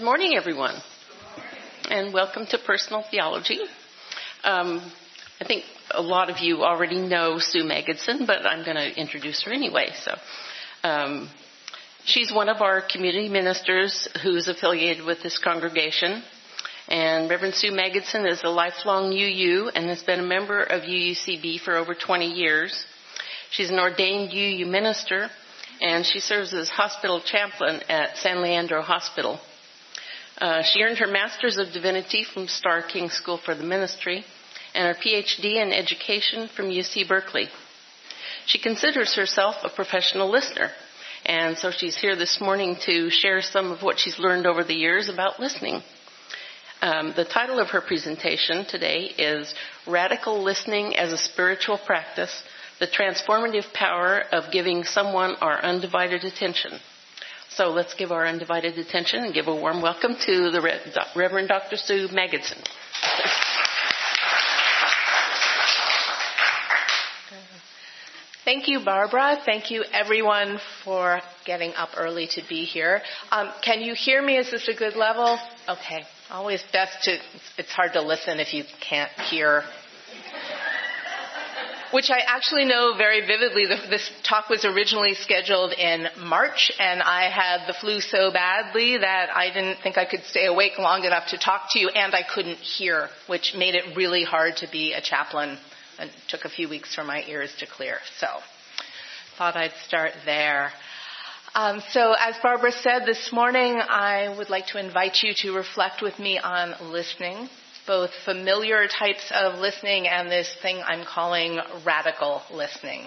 Good morning, everyone, and welcome to Personal Theology. I think a lot of you already know Sue Magidson, but I'm going to introduce her anyway. She's one of our community ministers who's affiliated with this congregation, and Reverend Sue Magidson is a lifelong UU and has been a member of UUCB for over 20 years. She's an ordained UU minister, and she serves as hospital chaplain at San Leandro Hospital. She earned her Master's of Divinity from Starr King School for the Ministry and her PhD in Education from UC Berkeley. She considers herself a professional listener, and so she's here this morning to share some of what she's learned over the years about listening. The title of her presentation today is Radical Listening as a Spiritual Practice, the Transformative Power of Giving Someone Our Undivided Attention. So let's give our undivided attention and give a warm welcome to the Reverend Dr. Sue Magidson. Thank you, Barbara. Thank you, everyone, for getting up early to be here. Can you hear me? Is this a good level? Okay. Always best it's hard to listen if you can't hear. Which I actually know very vividly. This talk was originally scheduled in March, and I had the flu so badly that I didn't think I could stay awake long enough to talk to you, and I couldn't hear, which made it really hard to be a chaplain, and it took a few weeks for my ears to clear. So thought I'd start there. So as Barbara said this morning, I would like to invite you to reflect with me on listening, both familiar types of listening and this thing I'm calling radical listening.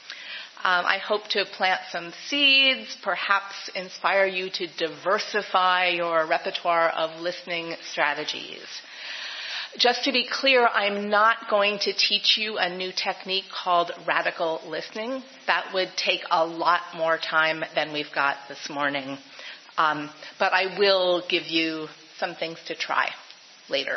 I hope to plant some seeds, perhaps inspire you to diversify your repertoire of listening strategies. Just to be clear, I'm not going to teach you a new technique called radical listening. That would take a lot more time than we've got this morning. But I will give you some things to try later.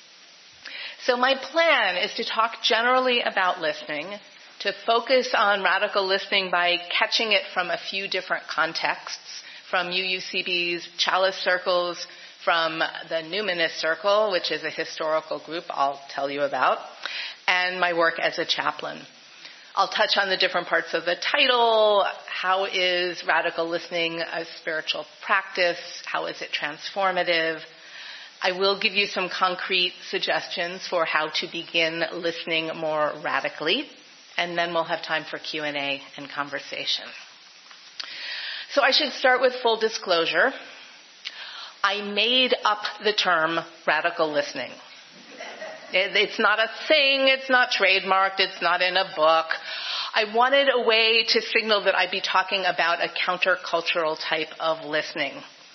So my plan is to talk generally about listening, to focus on radical listening by catching it from a few different contexts, from UUCB's Chalice Circles, from the Numinist Circle, which is a historical group I'll tell you about, and my work as a chaplain. I'll touch on the different parts of the title. How is radical listening a spiritual practice? How is it transformative? I will give you some concrete suggestions for how to begin listening more radically, and then we'll have time for Q&A and conversation. So I should start with full disclosure. I made up the term radical listening. It's not a thing, it's not trademarked, it's not in a book. I wanted a way to signal that I'd be talking about a countercultural type of listening.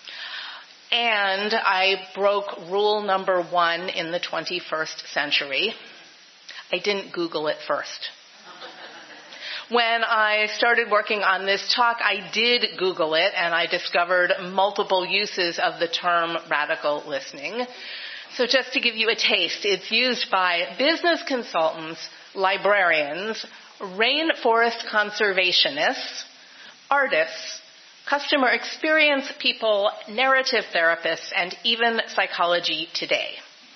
And I broke rule number 1 in the 21st century. I didn't Google it first. When I started working on this talk, I did Google it, and I discovered multiple uses of the term radical listening. So just to give you a taste, it's used by business consultants, librarians, rainforest conservationists, artists, customer experience people, narrative therapists, and even Psychology Today.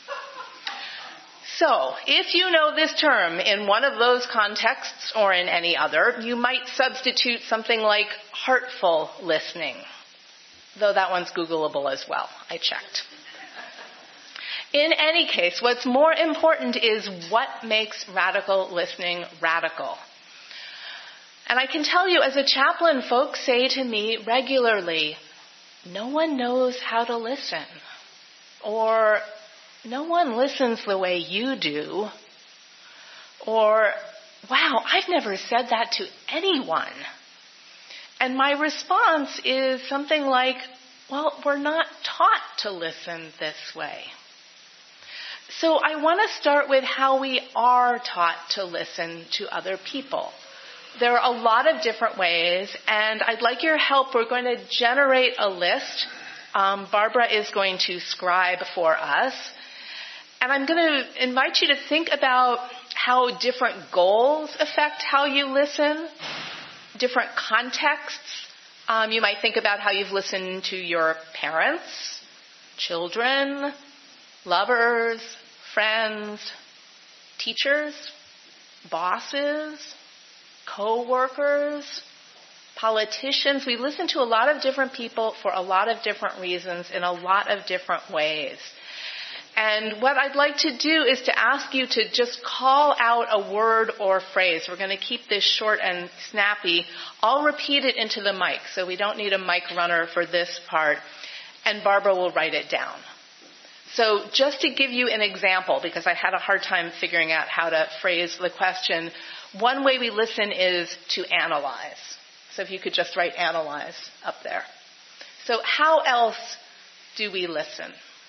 So, if you know this term in one of those contexts or in any other, you might substitute something like heartful listening, though that one's Googleable as well. I checked. In any case, what's more important is what makes radical listening radical. And I can tell you, as a chaplain, folks say to me regularly, no one knows how to listen. Or, no one listens the way you do. Or, wow, I've never said that to anyone. And my response is something like, well, we're not taught to listen this way. So I want to start with how we are taught to listen to other people. There are a lot of different ways, and I'd like your help. We're going to generate a list. Barbara is going to scribe for us. And I'm going to invite you to think about how different goals affect how you listen, different contexts. You might think about how you've listened to your parents, children, lovers, friends, teachers, bosses, co-workers, politicians. We listen to a lot of different people for a lot of different reasons in a lot of different ways. And what I'd like to do is to ask you to just call out a word or phrase. We're going to keep this short and snappy. I'll repeat it into the mic, so we don't need a mic runner for this part. And Barbara will write it down. So just to give you an example, because I had a hard time figuring out how to phrase the question, one way we listen is to analyze. So if you could just write analyze up there. So how else do we listen?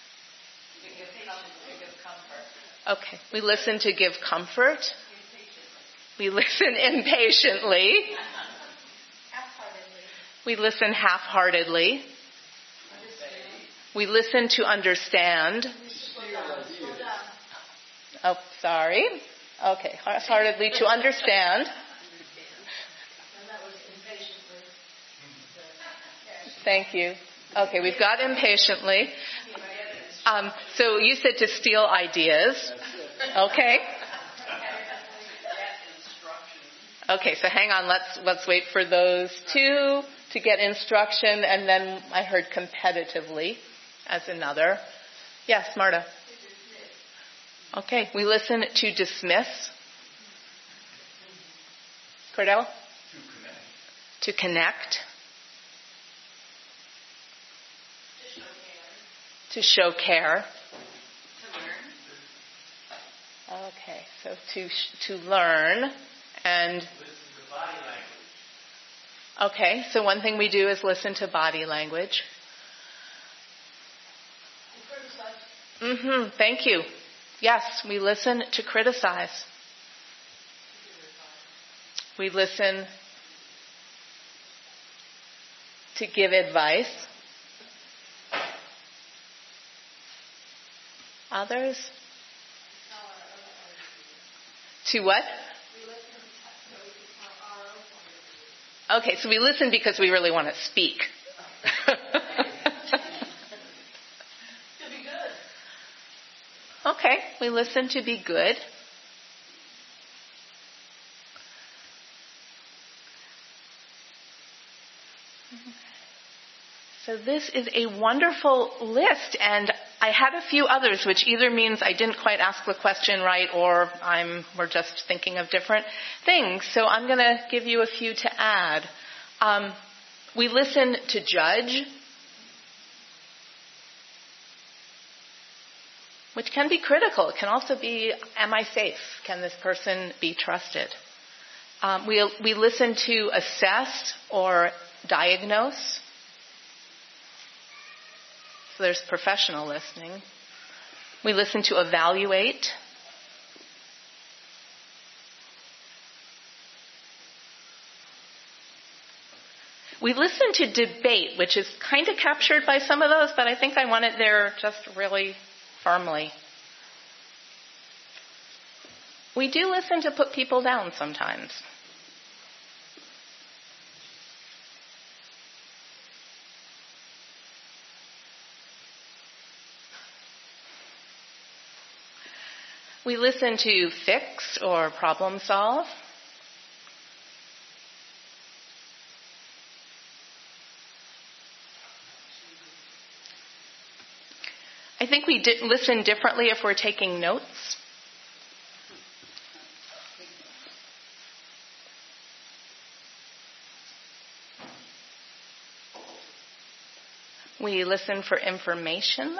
Okay, we listen to give comfort. We listen impatiently. We listen half-heartedly. We listen to understand. Oh, sorry. Okay, half-heartedly to understand. Thank you. Okay, we've got impatiently. So you said to steal ideas. Okay. Okay, so hang on. Let's wait for those two to get instruction, and then I heard competitively as another. Yes, Marta. Okay, we listen to dismiss. Cordell? To connect. To show care. To learn. Okay, so to learn and. Listen to body language. Okay, so one thing we do is listen to body language. Thank you. Yes, we listen to criticize. We listen to give advice. Others? To what? Okay, so we listen because we really want to speak. Okay, we listen to be good. So this is a wonderful list, and I had a few others, which either means I didn't quite ask the question right or we're just thinking of different things. So I'm going to give you a few to add. We listen to judge, which can be critical. It can also be, am I safe? Can this person be trusted? We listen to assess or diagnose. So there's professional listening. We listen to evaluate. We listen to debate, which is kind of captured by some of those, but I think I want it there just really firmly. We do listen to put people down sometimes. We listen to fix or problem solve. I think we listen differently if we're taking notes. We listen for information.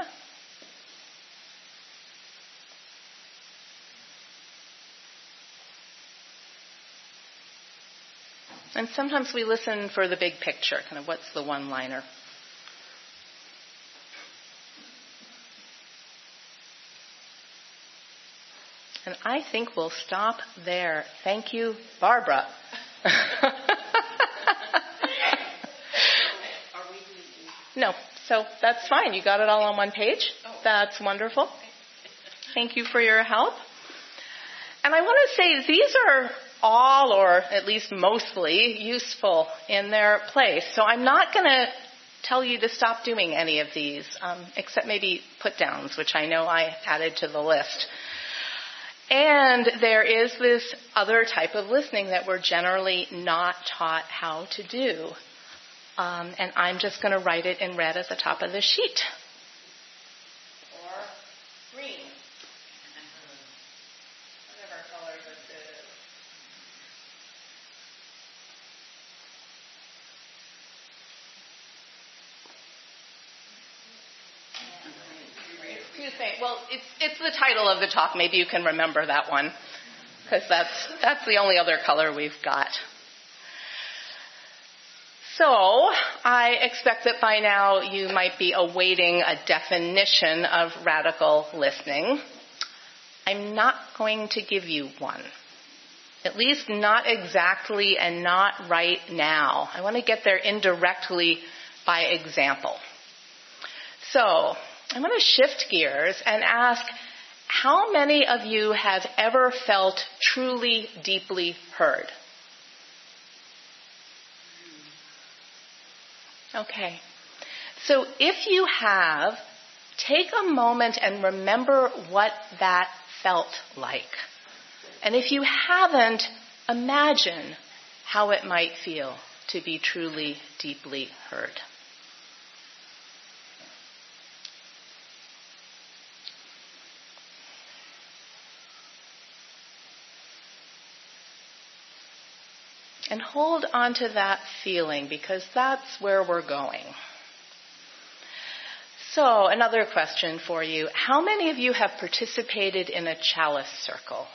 And sometimes we listen for the big picture, kind of what's the one-liner. And I think we'll stop there. Thank you, Barbara. No, so that's fine. You got it all on one page. That's wonderful. Thank you for your help. And I want to say these are all, or at least mostly, useful in their place. So I'm not going to tell you to stop doing any of these, except maybe put-downs, which I know I added to the list. And there is this other type of listening that we're generally not taught how to do. And I'm just going to write it in red at the top of the sheet. Or green. Whatever color this is. Well, it's the title of the talk. Maybe you can remember that one, because that's the only other color we've got. So I expect that by now you might be awaiting a definition of radical listening. I'm not going to give you one. At least not exactly and not right now. I want to get there indirectly by example. So I'm going to shift gears and ask, how many of you have ever felt truly, deeply heard? Okay. So if you have, take a moment and remember what that felt like. And if you haven't, imagine how it might feel to be truly, deeply heard. And hold on to that feeling, because that's where we're going. So, another question for you. How many of you have participated in a chalice circle?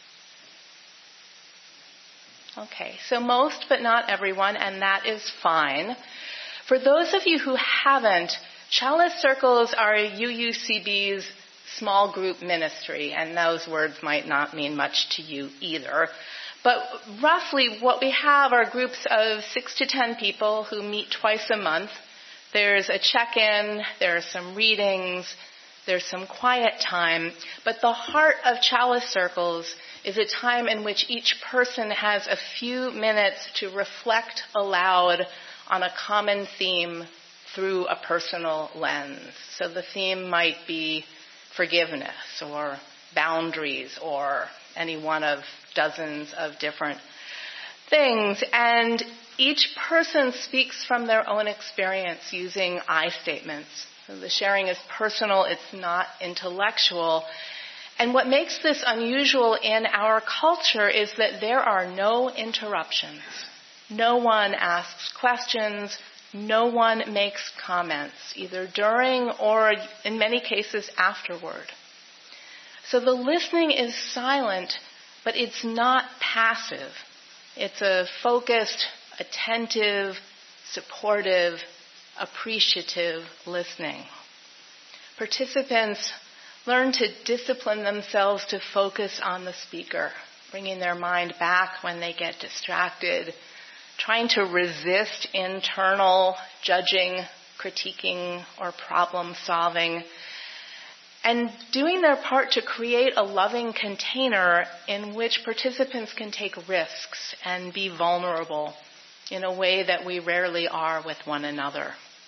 Okay, so most but not everyone, and that is fine. For those of you who haven't, chalice circles are UUCB's small group ministry, and those words might not mean much to you either. But roughly what we have are groups of 6 to 10 people who meet twice a month. There's a check-in, there are some readings, there's some quiet time. But the heart of chalice circles is a time in which each person has a few minutes to reflect aloud on a common theme through a personal lens. So the theme might be forgiveness or boundaries or any one of dozens of different things. And each person speaks from their own experience using I statements. So the sharing is personal, it's not intellectual. And what makes this unusual in our culture is that there are no interruptions. No one asks questions. No one makes comments, either during or in many cases afterward. So the listening is silent, but it's not passive. It's a focused, attentive, supportive, appreciative listening. Participants learn to discipline themselves to focus on the speaker, bringing their mind back when they get distracted, trying to resist internal judging, critiquing, or problem solving, and doing their part to create a loving container in which participants can take risks and be vulnerable in a way that we rarely are with one another.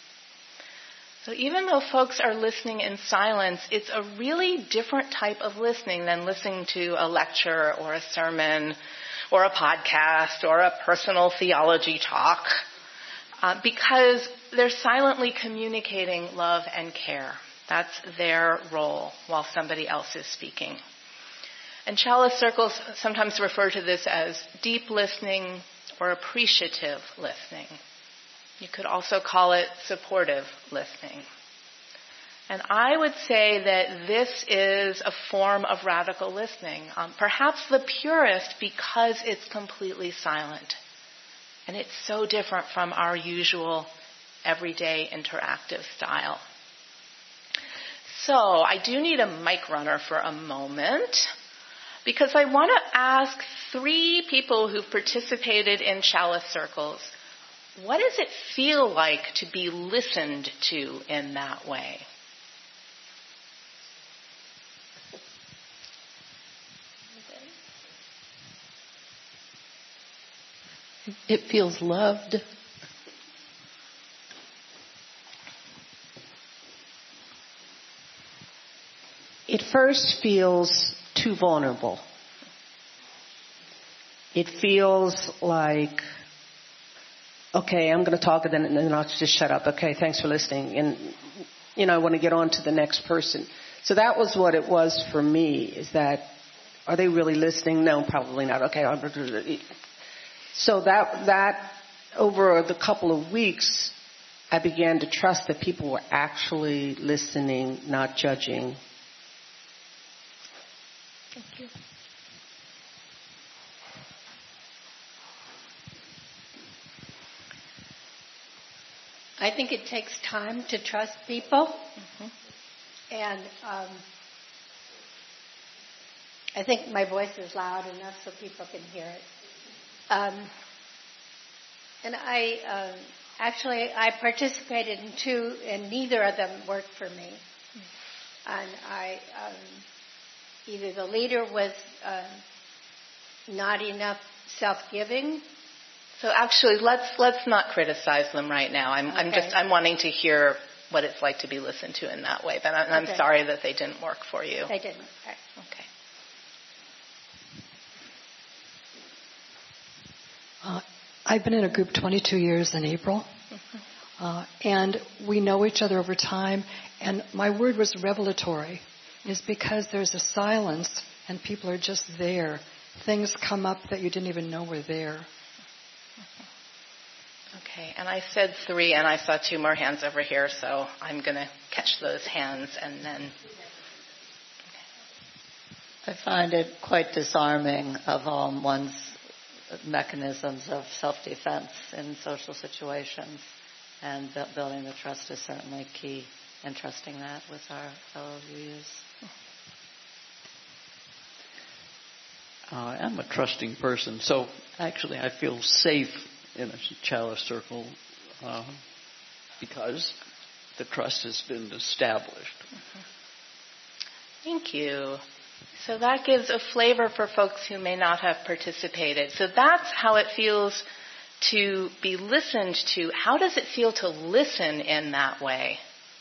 So even though folks are listening in silence, it's a really different type of listening than listening to a lecture or a sermon or a podcast or a personal theology talk, because they're silently communicating love and care. That's their role while somebody else is speaking. And chalice circles sometimes refer to this as deep listening or appreciative listening. You could also call it supportive listening. And I would say that this is a form of radical listening, perhaps the purest because it's completely silent. And it's so different from our usual everyday interactive style. So I do need a mic runner for a moment, because I want to ask 3 people who've participated in chalice circles, what does it feel like to be listened to in that way? It feels loved. it first feels too vulnerable. It feels like, okay, I'm going to talk and then I'll just shut up. Okay, thanks for listening. And, I want to get on to the next person. So that was what it was for me, is that, are they really listening? No, probably not. Okay. So that over the couple of weeks, I began to trust that people were actually listening, not judging. Thank you. I think it takes time to trust people. Mm-hmm. And I think my voice is loud enough so people can hear it. And I participated in 2, and neither of them worked for me. And either the leader was not enough self-giving. So actually, let's not criticize them right now. I'm wanting to hear what it's like to be listened to in that way. But I'm sorry that they didn't work for you. They didn't. Okay. I've been in a group 22 years in April, and we know each other over time. And my word was revelatory, is because there's a silence and people are just there. Things come up that you didn't even know were there. Okay, and I said 3, and I saw 2 more hands over here, so I'm going to catch those hands and then... I find it quite disarming of one's mechanisms of self-defense in social situations, and building the trust is certainly key, and trusting that with our fellow UUs. I'm a trusting person, so actually I feel safe in a chalice circle because the trust has been established. Thank you. So that gives a flavor for folks who may not have participated. So that's how it feels to be listened to. How does it feel to listen in that way?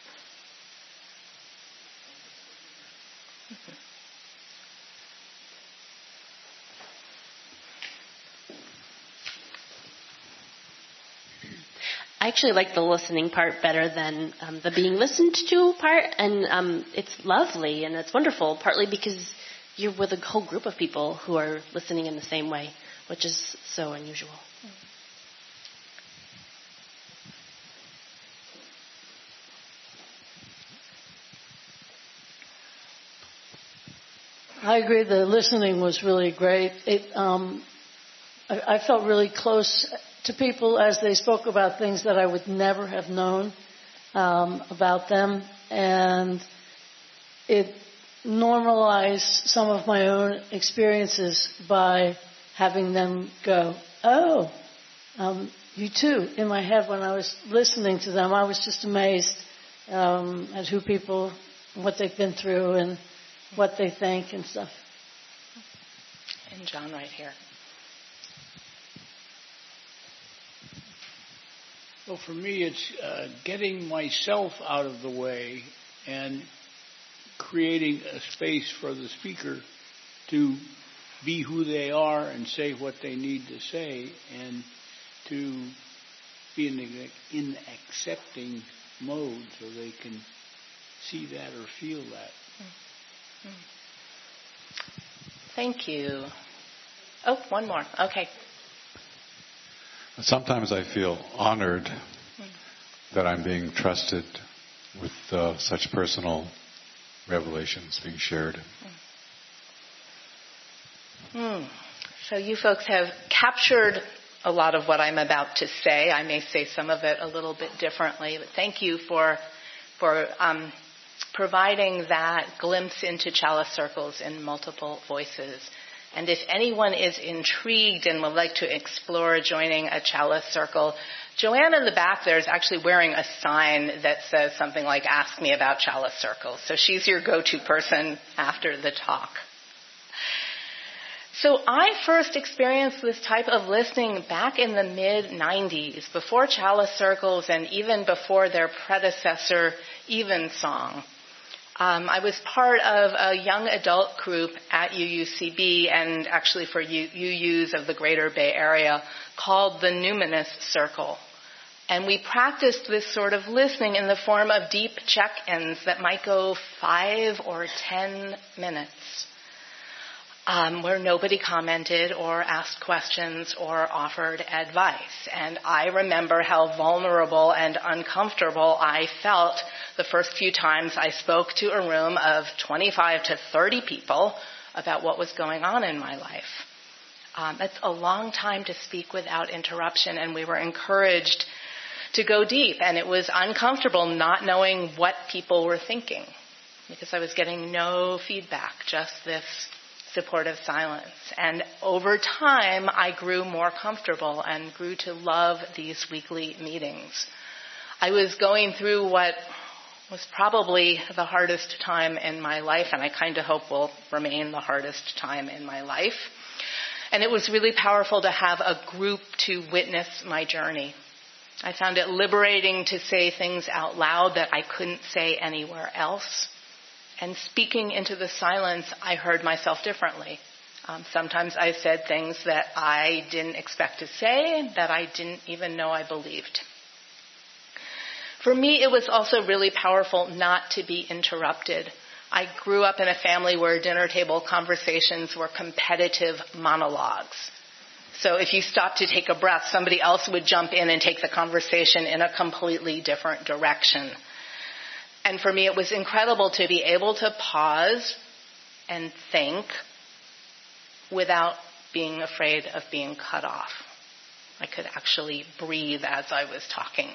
I actually like the listening part better than the being listened to part, and it's lovely and it's wonderful, partly because you're with a whole group of people who are listening in the same way, which is so unusual. I agree the listening was really great. I felt really close to people as they spoke about things that I would never have known about them, and it normalized some of my own experiences by having them go, oh, you too. In my head when I was listening to them, I was just amazed at who people, what they've been through and what they think and stuff. And John right here. Well, for me, it's getting myself out of the way and creating a space for the speaker to be who they are and say what they need to say, and to be in accepting mode so they can see that or feel that. Thank you. Oh, one more. Okay. Sometimes I feel honored that I'm being trusted with such personal revelations being shared. So you folks have captured a lot of what I'm about to say. I may say some of it a little bit differently, but thank you for providing that glimpse into chalice circles in multiple voices. And if anyone is intrigued and would like to explore joining a chalice circle, Joanne in the back there is actually wearing a sign that says something like, "Ask me about chalice circles." So she's your go-to person after the talk. So I first experienced this type of listening back in the mid-90s, before chalice circles and even before their predecessor, Evensong. I was part of a young adult group at UUCB and actually for UUs of the Greater Bay Area called the Numinous Circle. And we practiced this sort of listening in the form of deep check-ins that might go 5 or 10 minutes, where nobody commented or asked questions or offered advice. And I remember how vulnerable and uncomfortable I felt the first few times I spoke to a room of 25 to 30 people about what was going on in my life. That's a long time to speak without interruption, and we were encouraged to go deep, and it was uncomfortable not knowing what people were thinking because I was getting no feedback, just this supportive silence. And over time, I grew more comfortable and grew to love these weekly meetings. I was going through what was probably the hardest time in my life, and I kind of hope will remain the hardest time in my life. And it was really powerful to have a group to witness my journey. I found it liberating to say things out loud that I couldn't say anywhere else. And speaking into the silence, I heard myself differently. Sometimes I said things that I didn't expect to say, that I didn't even know I believed. For me, it was also really powerful not to be interrupted. I grew up in a family where dinner table conversations were competitive monologues. So if you stopped to take a breath, somebody else would jump in and take the conversation in a completely different direction. And for me, it was incredible to be able to pause and think without being afraid of being cut off. I could actually breathe as I was talking.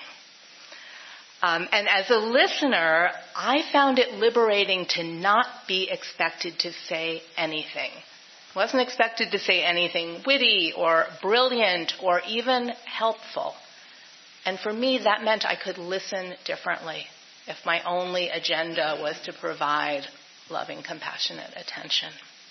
And as a listener, I found it liberating to not be expected to say anything. Wasn't expected to say anything witty or brilliant or even helpful. And for me, that meant I could listen differently if my only agenda was to provide loving, compassionate attention.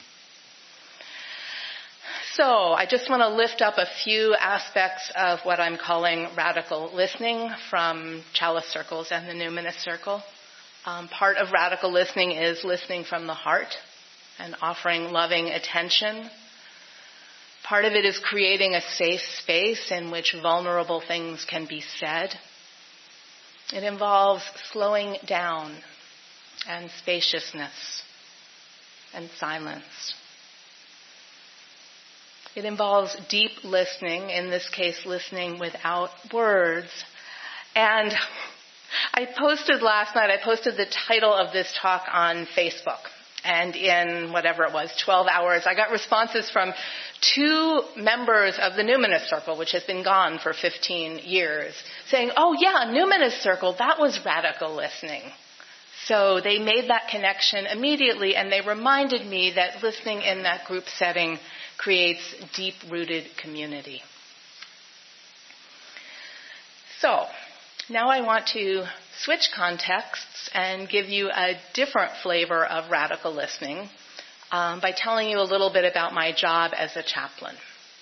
So I just want to lift up a few aspects of what I'm calling radical listening from Chalice Circles and the Numinous Circle. Part of radical listening is listening from the heart and offering loving attention. Part of it is creating a safe space in which vulnerable things can be said. It involves slowing down and spaciousness and silence. It involves deep listening, in this case listening without words. And I posted last night, the title of this talk on Facebook. And in whatever it was, 12 hours, I got responses from 2 members of the Numinous Circle, which has been gone for 15 years, saying, oh yeah, Numinous Circle, that was radical listening. So they made that connection immediately, and they reminded me that listening in that group setting creates deep-rooted community. So now I want to switch contexts and give you a different flavor of radical listening by telling you a little bit about my job as a chaplain.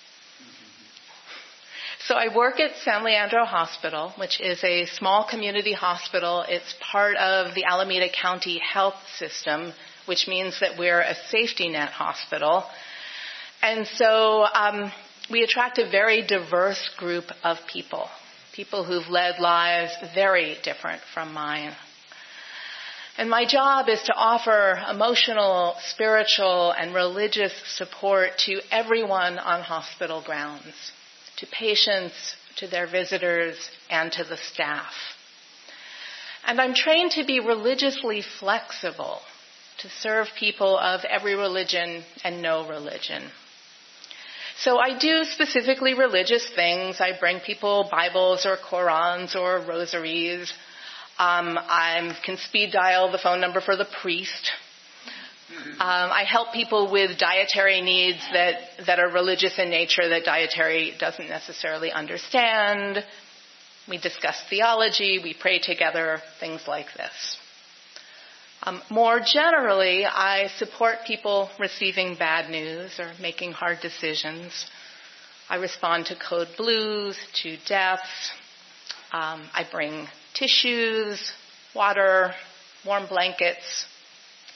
So I work at San Leandro Hospital, which is a small community hospital. It's part of the Alameda County Health System, which means that we're a safety net hospital. And so we attract a very diverse group of people who've led lives very different from mine. And my job is to offer emotional, spiritual, and religious support to everyone on hospital grounds, to patients, to their visitors, and to the staff. And I'm trained to be religiously flexible, to serve people of every religion and no religion. So I do specifically religious things. I bring people Bibles or Qurans or rosaries. I can speed dial the phone number for the priest. I help people with dietary needs that are religious in nature that dietary doesn't necessarily understand. We discuss theology. We pray together, things like this. More generally, I support people receiving bad news or making hard decisions. I respond to code blues, to deaths. I bring tissues, water, warm blankets,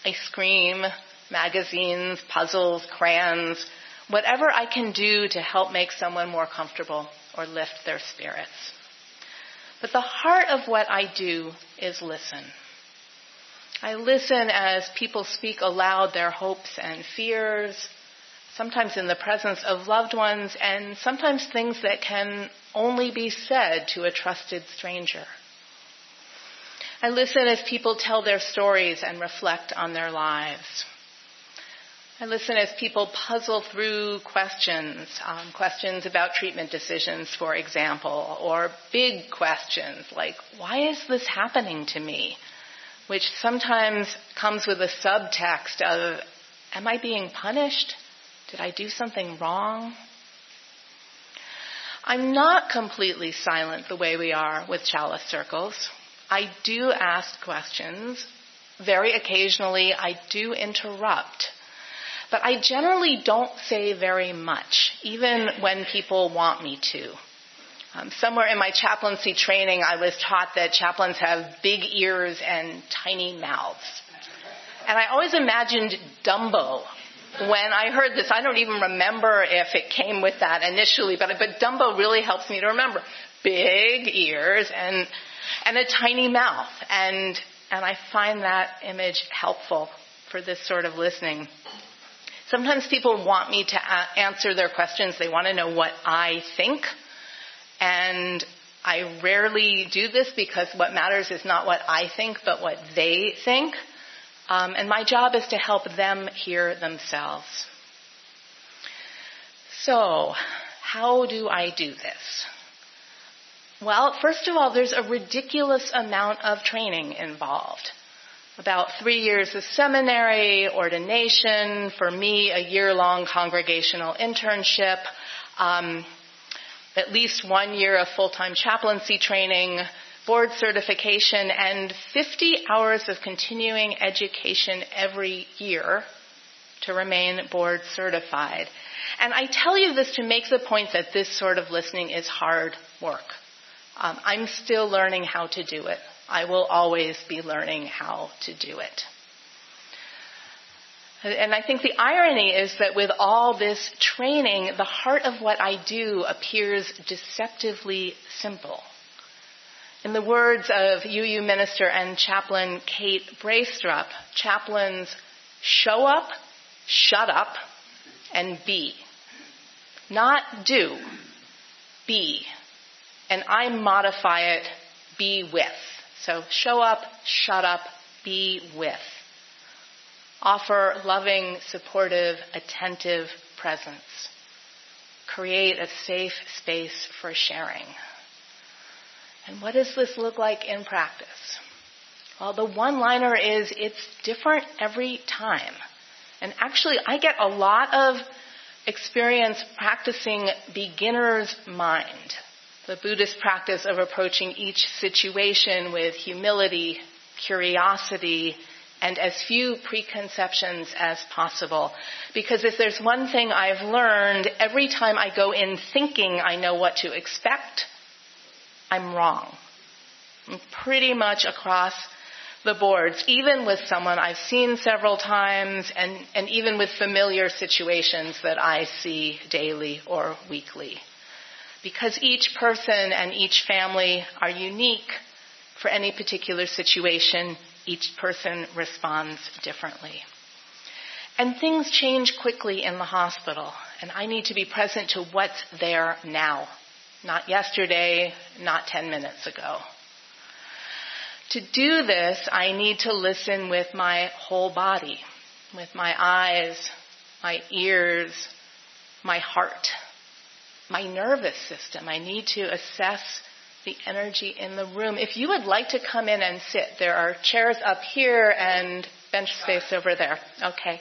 ice cream, magazines, puzzles, crayons, whatever I can do to help make someone more comfortable or lift their spirits. But the heart of what I do is listen. I listen as people speak aloud their hopes and fears, sometimes in the presence of loved ones, and sometimes things that can only be said to a trusted stranger. I listen as people tell their stories and reflect on their lives. I listen as people puzzle through questions about treatment decisions, for example, or big questions like, why is this happening to me? Which sometimes comes with a subtext of, am I being punished? Did I do something wrong? I'm not completely silent the way we are with chalice circles. I do ask questions. Very occasionally, I do interrupt. But I generally don't say very much, even when people want me to. Somewhere in my chaplaincy training, I was taught that chaplains have big ears and tiny mouths. And I always imagined Dumbo when I heard this. I don't even remember if it came with that initially, but Dumbo really helps me to remember. Big ears and a tiny mouth. And I find that image helpful for this sort of listening. Sometimes people want me to answer their questions. They want to know what I think. And I rarely do this because what matters is not what I think, but what they think. And my job is to help them hear themselves. So, how do I do this? Well, first of all, there's a ridiculous amount of training involved. About 3 years of seminary, ordination, for me, a year-long congregational internship, at least 1 year of full-time chaplaincy training, board certification, and 50 hours of continuing education every year to remain board certified. And I tell you this to make the point that this sort of listening is hard work. I'm still learning how to do it. I will always be learning how to do it. And I think the irony is that with all this training, the heart of what I do appears deceptively simple. In the words of UU minister and chaplain Kate Braystrup, chaplains show up, shut up, and be. Not do, be. And I modify it, be with. So show up, shut up, be with. Offer loving, supportive, attentive presence. Create a safe space for sharing. And what does this look like in practice? Well, the one-liner is it's different every time. And actually, I get a lot of experience practicing beginner's mind, the Buddhist practice of approaching each situation with humility, curiosity, and as few preconceptions as possible. Because if there's one thing I've learned, every time I go in thinking I know what to expect, I'm wrong. Pretty much across the boards, even with someone I've seen several times and even with familiar situations that I see daily or weekly. Because each person and each family are unique for any particular situation, each person responds differently. And things change quickly in the hospital, and I need to be present to what's there now. Not yesterday, not 10 minutes ago. To do this, I need to listen with my whole body, with my eyes, my ears, my heart, my nervous system. I need to assess the energy in the room. If you would like to come in and sit, there are chairs up here and bench space over there. Okay.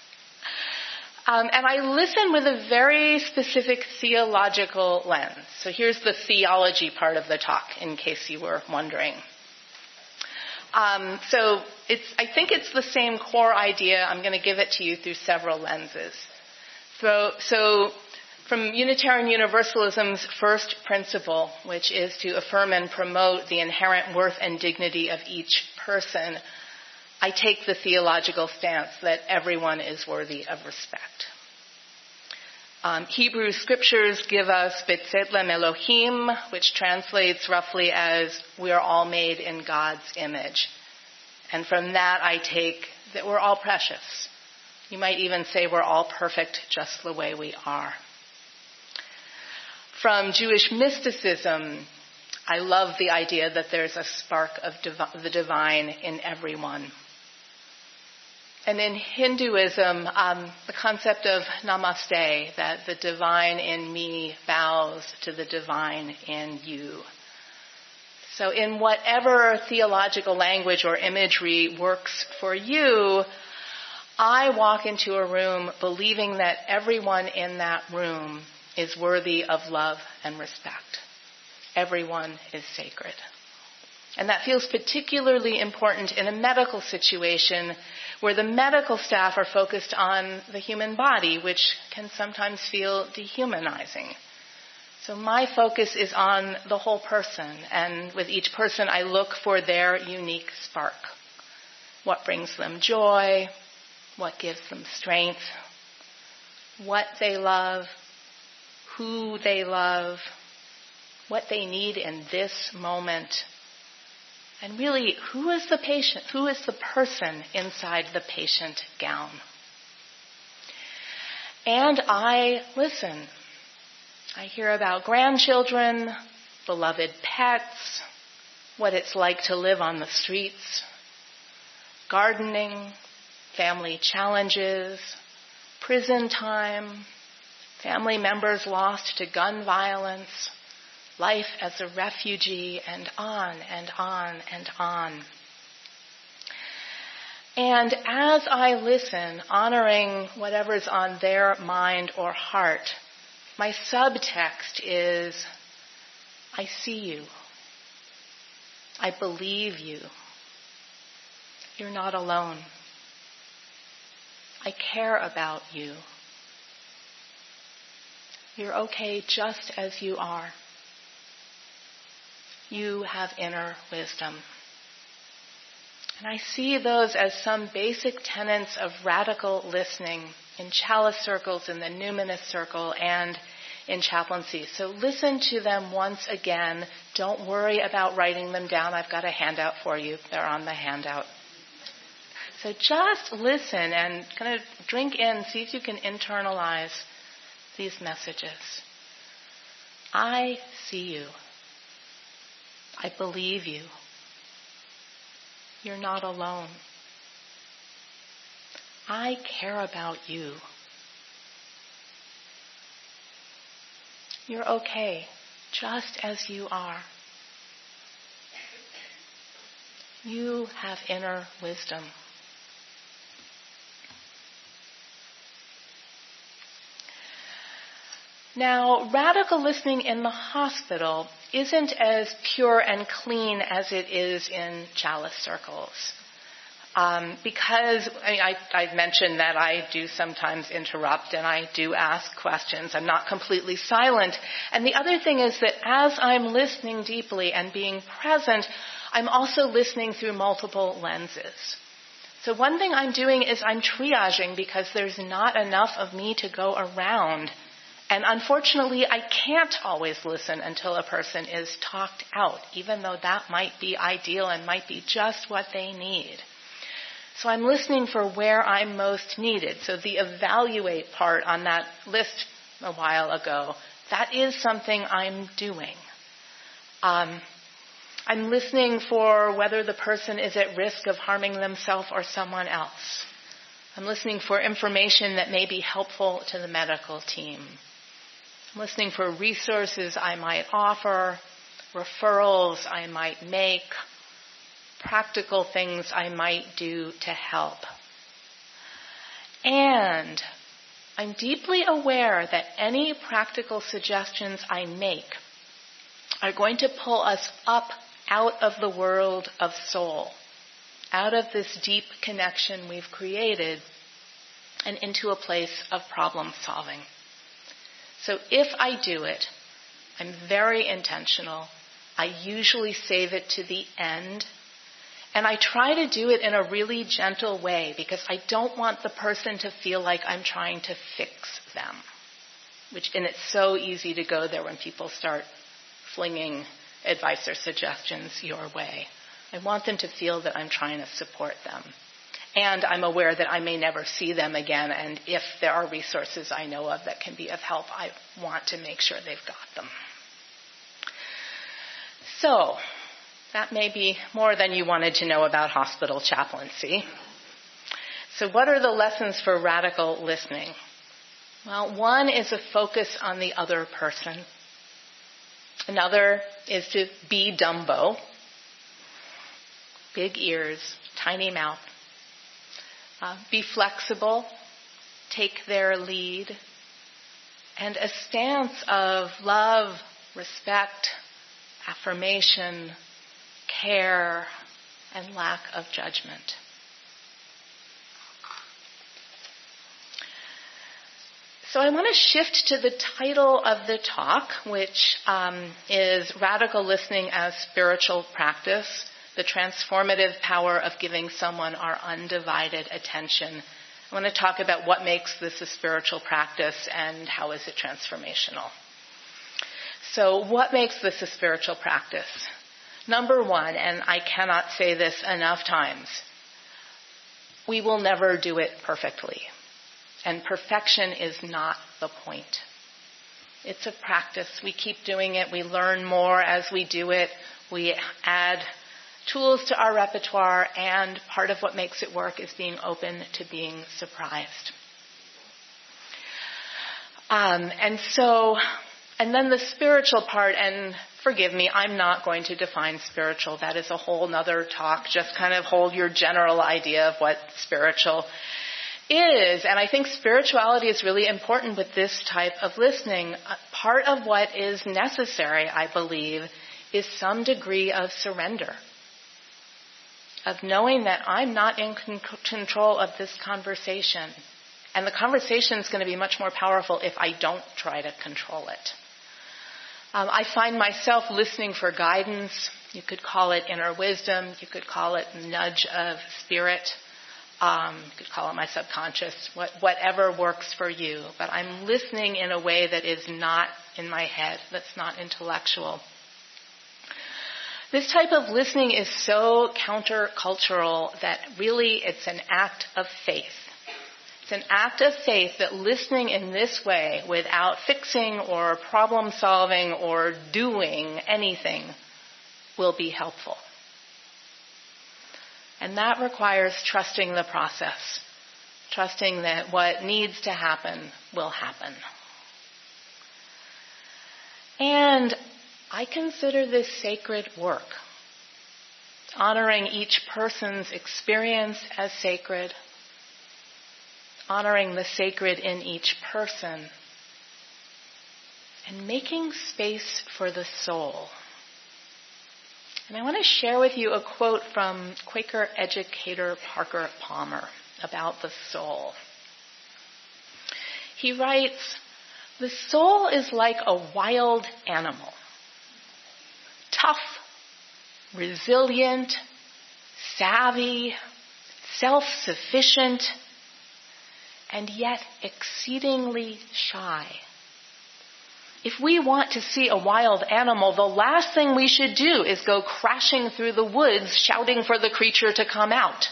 And I listen with a very specific theological lens. So here's the theology part of the talk, in case you were wondering. So I think it's the same core idea. I'm going to give it to you through several lenses. So from Unitarian Universalism's first principle, which is to affirm and promote the inherent worth and dignity of each person, I take the theological stance that everyone is worthy of respect. Hebrew scriptures give us B'Tselem Elohim, which translates roughly as we are all made in God's image. And from that I take that we're all precious. You might even say we're all perfect just the way we are. From Jewish mysticism, I love the idea that there's a spark of the divine in everyone. And in Hinduism, the concept of namaste, that the divine in me bows to the divine in you. So in whatever theological language or imagery works for you, I walk into a room believing that everyone in that room is worthy of love and respect. Everyone is sacred. And that feels particularly important in a medical situation where the medical staff are focused on the human body, which can sometimes feel dehumanizing. So my focus is on the whole person, and with each person I look for their unique spark. What brings them joy, what gives them strength, what they love, who they love, what they need in this moment. And really, who is the patient? Who is the person inside the patient gown? And I listen. I hear about grandchildren, beloved pets, what it's like to live on the streets, gardening, family challenges, prison time, family members lost to gun violence, life as a refugee, and on and on and on. And as I listen, honoring whatever's on their mind or heart, my subtext is, I see you. I believe you. You're not alone. I care about you. You're okay just as you are. You have inner wisdom. And I see those as some basic tenets of radical listening in chalice circles, in the numinous circle, and in chaplaincy. So listen to them once again. Don't worry about writing them down. I've got a handout for you. They're on the handout. So just listen and kind of drink in, see if you can internalize these messages. I see you. I believe you. You're not alone. I care about you. You're okay, just as you are. You have inner wisdom. Now, radical listening in the hospital isn't as pure and clean as it is in chalice circles. Because I've mentioned that I do sometimes interrupt and I do ask questions. I'm not completely silent. And the other thing is that as I'm listening deeply and being present, I'm also listening through multiple lenses. So one thing I'm doing is I'm triaging because there's not enough of me to go around. And unfortunately, I can't always listen until a person is talked out, even though that might be ideal and might be just what they need. So I'm listening for where I'm most needed. So the evaluate part on that list a while ago, that is something I'm doing. I'm listening for whether the person is at risk of harming themselves or someone else. I'm listening for information that may be helpful to the medical team. I'm listening for resources I might offer, referrals I might make, practical things I might do to help. And I'm deeply aware that any practical suggestions I make are going to pull us up out of the world of soul, out of this deep connection we've created, and into a place of problem solving. So if I do it, I'm very intentional. I usually save it to the end. And I try to do it in a really gentle way because I don't want the person to feel like I'm trying to fix them. And it's so easy to go there when people start flinging advice or suggestions your way. I want them to feel that I'm trying to support them. And I'm aware that I may never see them again, and if there are resources I know of that can be of help, I want to make sure they've got them. So, that may be more than you wanted to know about hospital chaplaincy. So what are the lessons for radical listening? Well, one is a focus on the other person. Another is to be Dumbo. Big ears, tiny mouth. Be flexible, take their lead, and a stance of love, respect, affirmation, care, and lack of judgment. So I want to shift to the title of the talk, which is Radical Listening as Spiritual Practice, the transformative power of giving someone our undivided attention. I want to talk about what makes this a spiritual practice and how is it transformational. So what makes this a spiritual practice? Number one, and I cannot say this enough times, we will never do it perfectly. And perfection is not the point. It's a practice. We keep doing it. We learn more as we do it. We add tools to our repertoire, and part of what makes it work is being open to being surprised. And then the spiritual part, and forgive me, I'm not going to define spiritual. That is a whole nother talk. Just kind of hold your general idea of what spiritual is. And I think spirituality is really important with this type of listening. Part of what is necessary, I believe, is some degree of surrender. Of knowing that I'm not in control of this conversation. And the conversation is going to be much more powerful if I don't try to control it. I find myself listening for guidance. You could call it inner wisdom. You could call it nudge of spirit. You could call it my subconscious. Whatever works for you. But I'm listening in a way that is not in my head, that's not intellectual. This type of listening is so countercultural that really it's an act of faith. It's an act of faith that listening in this way without fixing or problem solving or doing anything will be helpful. And that requires trusting the process, trusting that what needs to happen will happen. And I consider this sacred work, honoring each person's experience as sacred, honoring the sacred in each person, and making space for the soul. And I want to share with you a quote from Quaker educator Parker Palmer about the soul. He writes, "The soul is like a wild animal. Tough, resilient, savvy, self-sufficient, and yet exceedingly shy. If we want to see a wild animal, the last thing we should do is go crashing through the woods shouting for the creature to come out.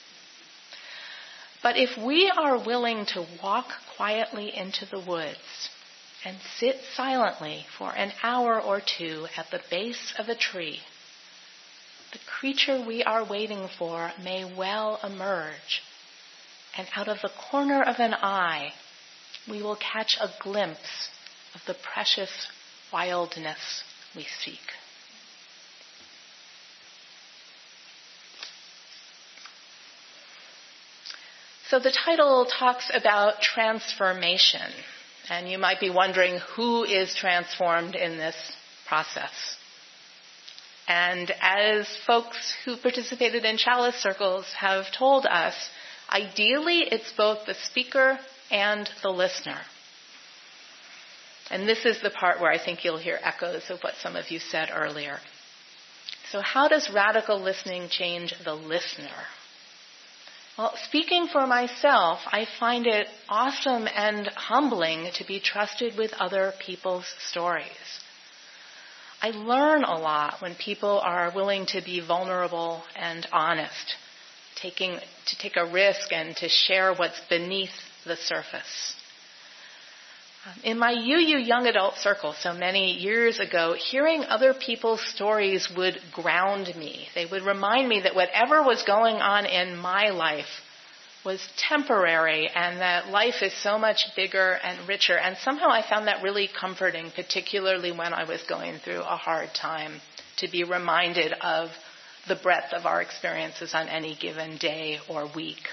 But if we are willing to walk quietly into the woods and sit silently for an hour or two at the base of a tree, the creature we are waiting for may well emerge, and out of the corner of an eye, we will catch a glimpse of the precious wildness we seek." So the title talks about transformation. And you might be wondering, who is transformed in this process? And as folks who participated in chalice circles have told us, ideally it's both the speaker and the listener. And this is the part where I think you'll hear echoes of what some of you said earlier. So how does radical listening change the listener? Well, speaking for myself, I find it awesome and humbling to be trusted with other people's stories. I learn a lot when people are willing to be vulnerable and honest, to take a risk and to share what's beneath the surface. In my UU young adult circle so many years ago, hearing other people's stories would ground me. They would remind me that whatever was going on in my life was temporary and that life is so much bigger and richer. And somehow I found that really comforting, particularly when I was going through a hard time, to be reminded of the breadth of our experiences on any given day or week.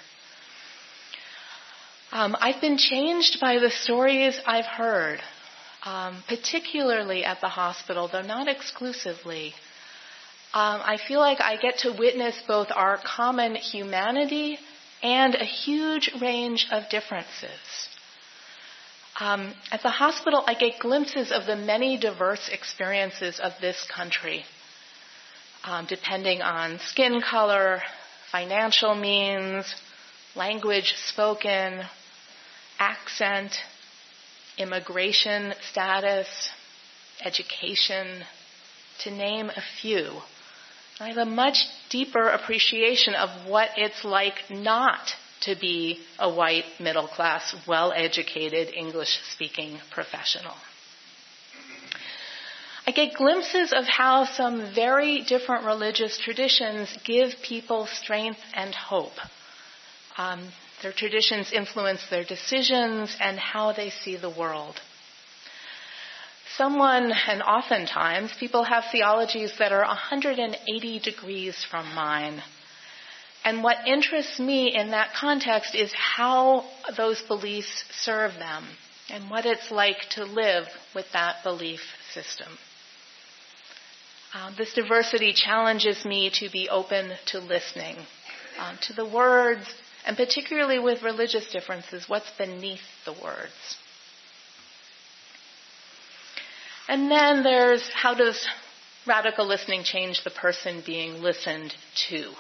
I've been changed by the stories I've heard, particularly at the hospital, though not exclusively. I feel like I get to witness both our common humanity and a huge range of differences. At the hospital, I get glimpses of the many diverse experiences of this country, depending on skin color, financial means, language spoken, accent, immigration status, education, to name a few. I have a much deeper appreciation of what it's like not to be a white, middle-class, well-educated, English-speaking professional. I get glimpses of how some very different religious traditions give people strength and hope. Their traditions influence their decisions and how they see the world. And oftentimes, people have theologies that are 180 degrees from mine. And what interests me in that context is how those beliefs serve them and what it's like to live with that belief system. This diversity challenges me to be open to listening to the words, and particularly with religious differences, what's beneath the words. And then there's how does radical listening change the person being listened to?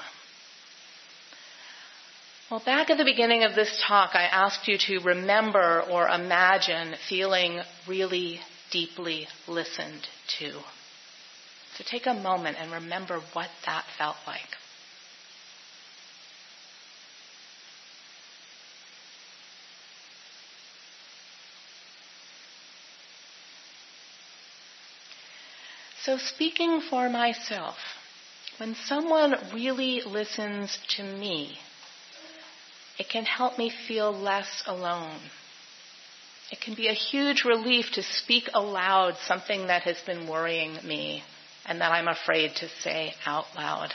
Well, back at the beginning of this talk, I asked you to remember or imagine feeling really deeply listened to. So take a moment and remember what that felt like. So speaking for myself, when someone really listens to me, it can help me feel less alone. It can be a huge relief to speak aloud something that has been worrying me and that I'm afraid to say out loud.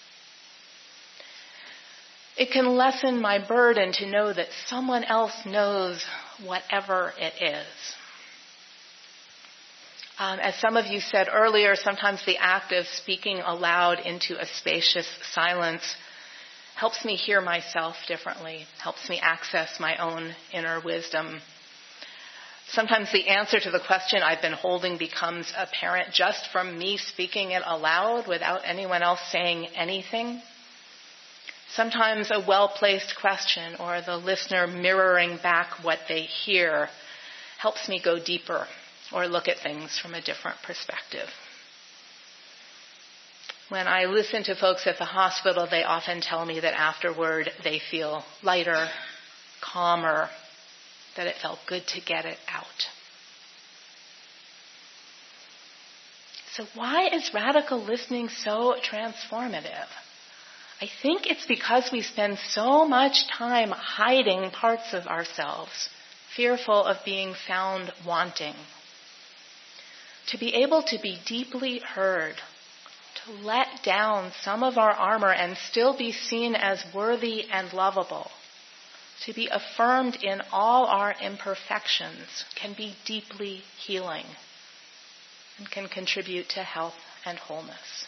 It can lessen my burden to know that someone else knows whatever it is. As some of you said earlier, sometimes the act of speaking aloud into a spacious silence helps me hear myself differently, helps me access my own inner wisdom. Sometimes the answer to the question I've been holding becomes apparent just from me speaking it aloud without anyone else saying anything. Sometimes a well-placed question or the listener mirroring back what they hear helps me go deeper or look at things from a different perspective. When I listen to folks at the hospital, they often tell me that afterward they feel lighter, calmer, that it felt good to get it out. So why is radical listening so transformative? I think it's because we spend so much time hiding parts of ourselves, fearful of being found wanting. To be able to be deeply heard, to let down some of our armor and still be seen as worthy and lovable, to be affirmed in all our imperfections can be deeply healing and can contribute to health and wholeness.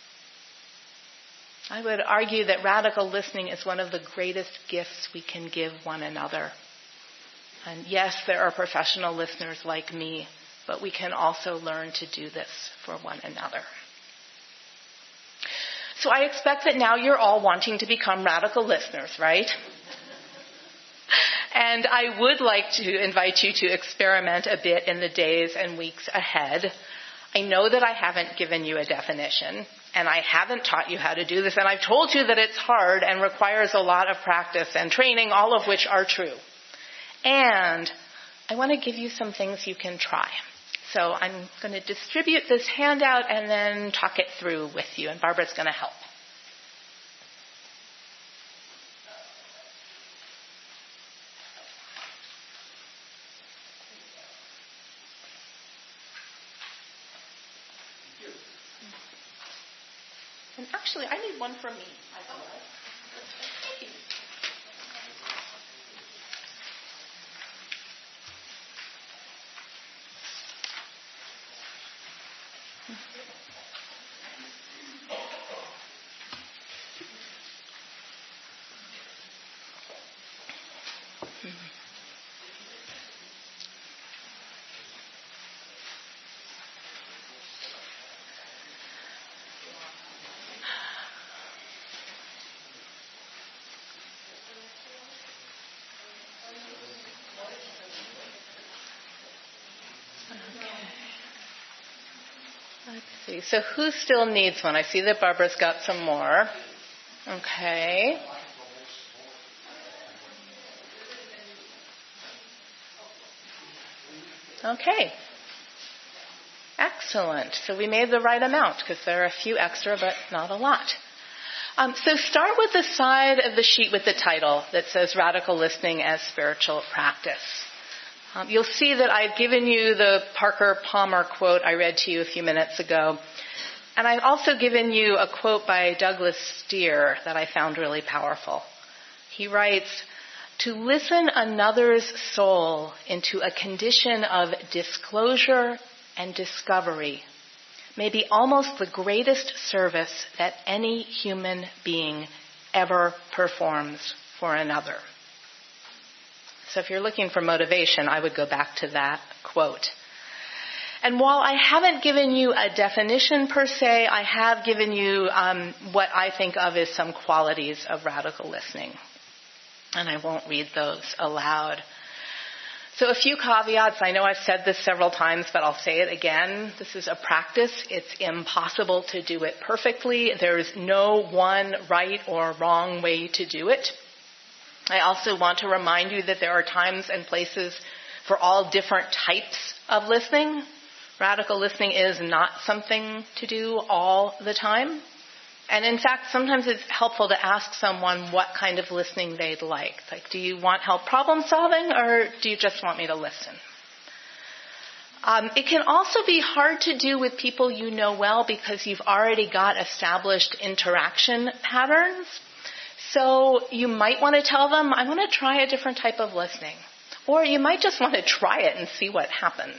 I would argue that radical listening is one of the greatest gifts we can give one another. And yes, there are professional listeners like me, but we can also learn to do this for one another. So I expect that now you're all wanting to become radical listeners, right? And I would like to invite you to experiment a bit in the days and weeks ahead. I know that I haven't given you a definition, and I haven't taught you how to do this, and I've told you that it's hard and requires a lot of practice and training, all of which are true. And I want to give you some things you can try. So I'm going to distribute this handout and then talk it through with you, and Barbara's going to help. And actually, I need one for me. Thank you. Let's see. So who still needs one? I see that Barbara's got some more. Okay. Okay. Excellent. So we made the right amount because there are a few extra, but not a lot. So start with the side of the sheet with the title that says Radical Listening as Spiritual Practice. You'll see that I've given you the Parker Palmer quote I read to you a few minutes ago. And I've also given you a quote by Douglas Steer that I found really powerful. He writes, "To listen another's soul into a condition of disclosure and discovery may be almost the greatest service that any human being ever performs for another." So if you're looking for motivation, I would go back to that quote. And while I haven't given you a definition per se, I have given you what I think of as some qualities of radical listening. And I won't read those aloud. So a few caveats. I know I've said this several times, but I'll say it again. This is a practice. It's impossible to do it perfectly. There's no one right or wrong way to do it. I also want to remind you that there are times and places for all different types of listening. Radical listening is not something to do all the time. And in fact, sometimes it's helpful to ask someone what kind of listening they'd like. Like, do you want help problem solving, or do you just want me to listen? It can also be hard to do with people you know well because you've already got established interaction patterns. So you might want to tell them, I want to try a different type of listening. Or you might just want to try it and see what happens.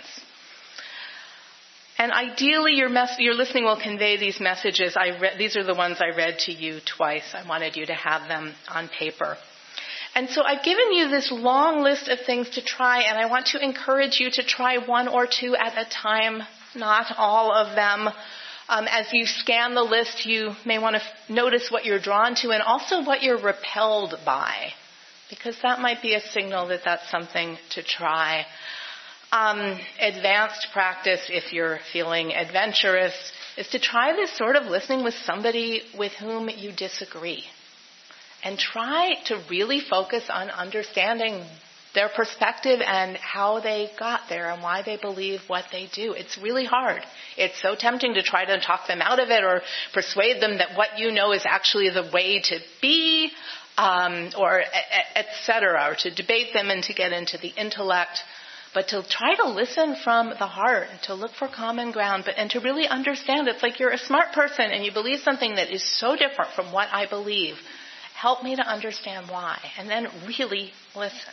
And ideally, your listening will convey these messages. These are the ones I read to you twice. I wanted you to have them on paper. And so I've given you this long list of things to try, and I want to encourage you to try one or two at a time, not all of them. As you scan the list, you may want to notice what you're drawn to and also what you're repelled by, because that might be a signal that that's something to try. Advanced practice, if you're feeling adventurous, is to try this sort of listening with somebody with whom you disagree. And try to really focus on understanding their perspective and how they got there and why they believe what they do. It's really hard. It's so tempting to try to talk them out of it or persuade them that what you know is actually the way to be, or et cetera, or to debate them and to get into the intellect. But to try to listen from the heart and to look for common ground, and to really understand. It's like you're a smart person and you believe something that is so different from what I believe. Help me to understand why, and then really listen.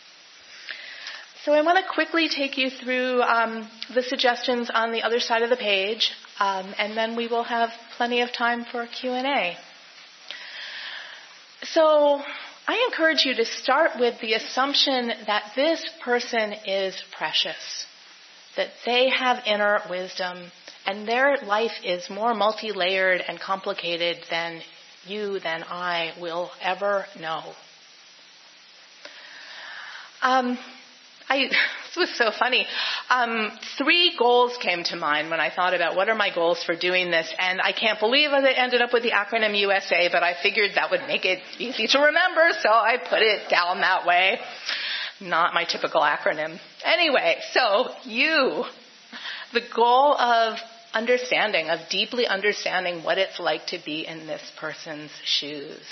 So I want to quickly take you through the suggestions on the other side of the page, and then we will have plenty of time for Q&A. So I encourage you to start with the assumption that this person is precious, that they have inner wisdom, And their life is more multi-layered and complicated than I will ever know. This was so funny. 3 goals came to mind when I thought about what are my goals for doing this, and I can't believe I ended up with the acronym USA, but I figured that would make it easy to remember, so I put it down that way. Not my typical acronym. Anyway, so the goal of understanding, of deeply understanding what it's like to be in this person's shoes.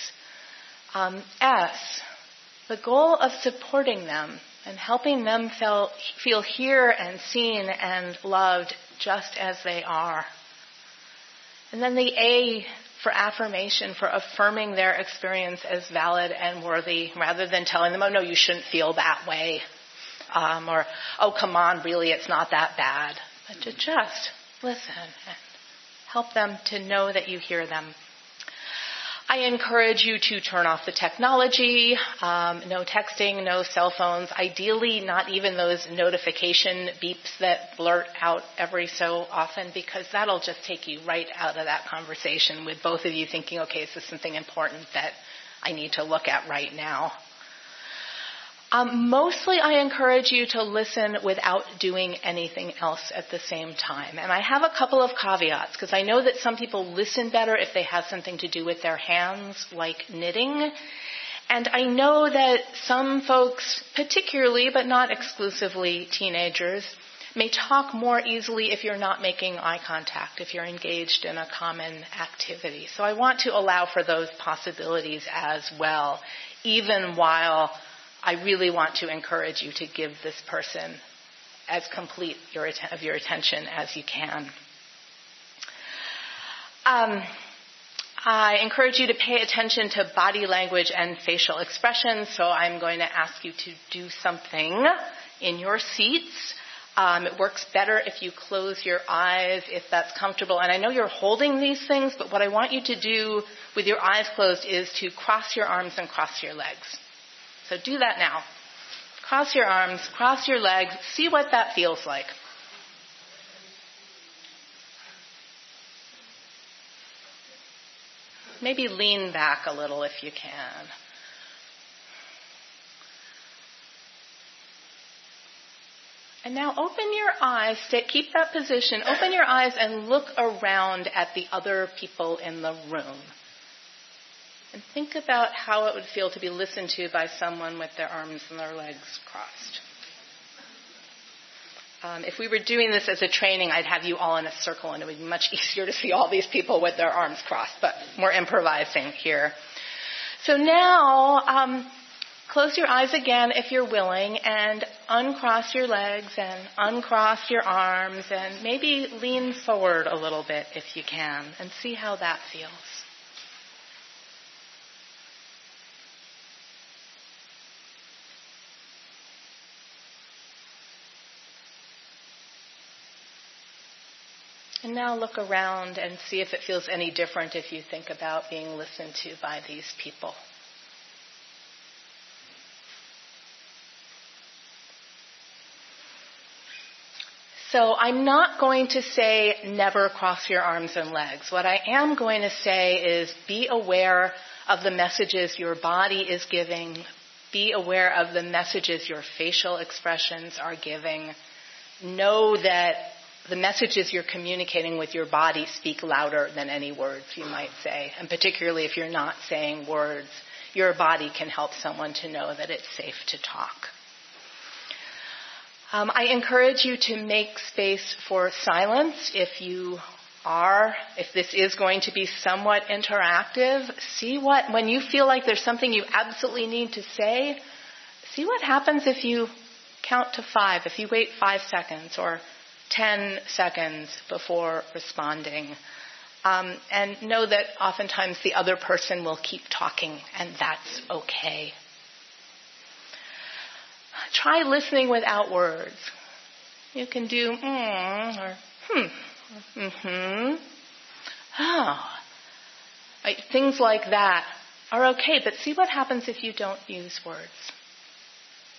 S, the goal of supporting them and helping them feel here and seen and loved just as they are. And then the A for affirmation, for affirming their experience as valid and worthy, rather than telling them, oh no, you shouldn't feel that way. Or, oh come on, really, it's not that bad. But to just listen and help them to know that you hear them. I encourage you to turn off the technology, no texting, no cell phones, ideally not even those notification beeps that blurt out every so often, because that'll just take you right out of that conversation with both of you thinking, okay, is this something important that I need to look at right now? Mostly I encourage you to listen without doing anything else at the same time. And I have a couple of caveats, because I know that some people listen better if they have something to do with their hands, like knitting. And I know that some folks, particularly but not exclusively teenagers, may talk more easily if you're not making eye contact, if you're engaged in a common activity. So I want to allow for those possibilities as well, even while I really want to encourage you to give this person as complete of your attention as you can. I encourage you to pay attention to body language and facial expressions, so I'm going to ask you to do something in your seats. It works better if you close your eyes, if that's comfortable. And I know you're holding these things, but what I want you to do with your eyes closed is to cross your arms and cross your legs. So do that now. Cross your arms, cross your legs, see what that feels like. Maybe lean back a little if you can. And now open your eyes, keep that position, open your eyes and look around at the other people in the room. And think about how it would feel to be listened to by someone with their arms and their legs crossed. If we were doing this as a training, I'd have you all in a circle, and it would be much easier to see all these people with their arms crossed, but we're improvising here. So now, close your eyes again if you're willing, and uncross your legs and uncross your arms, and maybe lean forward a little bit if you can, and see how that feels. And now look around and see if it feels any different if you think about being listened to by these people. So I'm not going to say never cross your arms and legs. What I am going to say is be aware of the messages your body is giving. Be aware of the messages your facial expressions are giving. Know that the messages you're communicating with your body speak louder than any words you might say. And particularly if you're not saying words, your body can help someone to know that it's safe to talk. I encourage you to make space for silence if this is going to be somewhat interactive. When you feel like there's something you absolutely need to say, see what happens if you count to 5, if you wait 5 seconds or 10 seconds before responding. And know that oftentimes the other person will keep talking, and that's okay. Try listening without words. You can do or oh. Right, things like that are okay, but see what happens if you don't use words.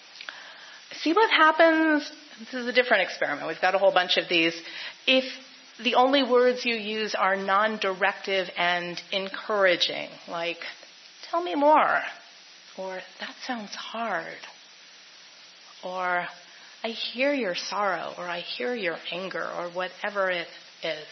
See what happens. This is a different experiment. We've got a whole bunch of these. If the only words you use are non-directive and encouraging, like, tell me more, or that sounds hard, or I hear your sorrow, or I hear your anger, or whatever it is.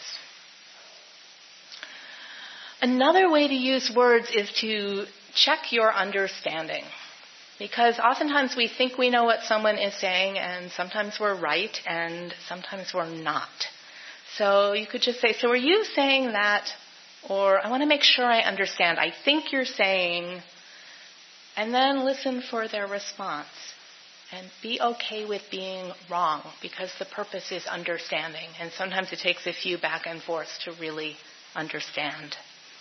Another way to use words is to check your understanding. Because oftentimes we think we know what someone is saying, and sometimes we're right, and sometimes we're not. So you could just say, so are you saying that? Or I want to make sure I understand. I think you're saying, and then listen for their response. And be okay with being wrong, because the purpose is understanding. And sometimes it takes a few back and forths to really understand.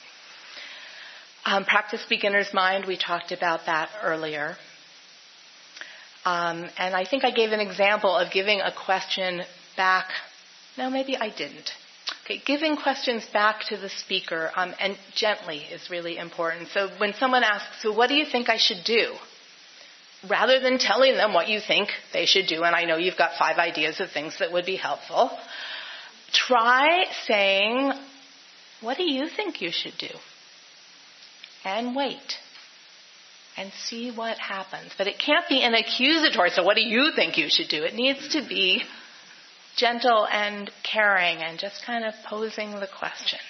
Practice beginner's mind, we talked about that earlier. And I think I gave an example of giving a question back. No, maybe I didn't. Okay, giving questions back to the speaker, and gently is really important. So when someone asks, so what do you think I should do? Rather than telling them what you think they should do, and I know you've got 5 ideas of things that would be helpful, try saying, what do you think you should do? And wait. And see what happens. But it can't be an accusatory, so what do you think you should do? It needs to be gentle and caring and just kind of posing the question.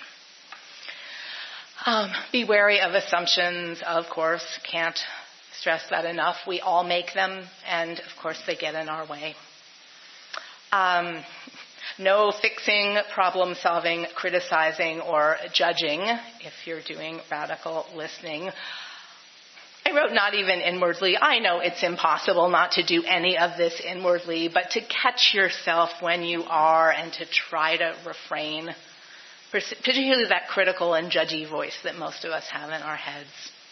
Be wary of assumptions, of course. Can't stress that enough. We all make them, and of course they get in our way. No fixing, problem solving, criticizing, or judging if you're doing radical listening. I wrote not even inwardly. I know it's impossible not to do any of this inwardly, but to catch yourself when you are and to try to refrain, particularly that critical and judgy voice that most of us have in our heads.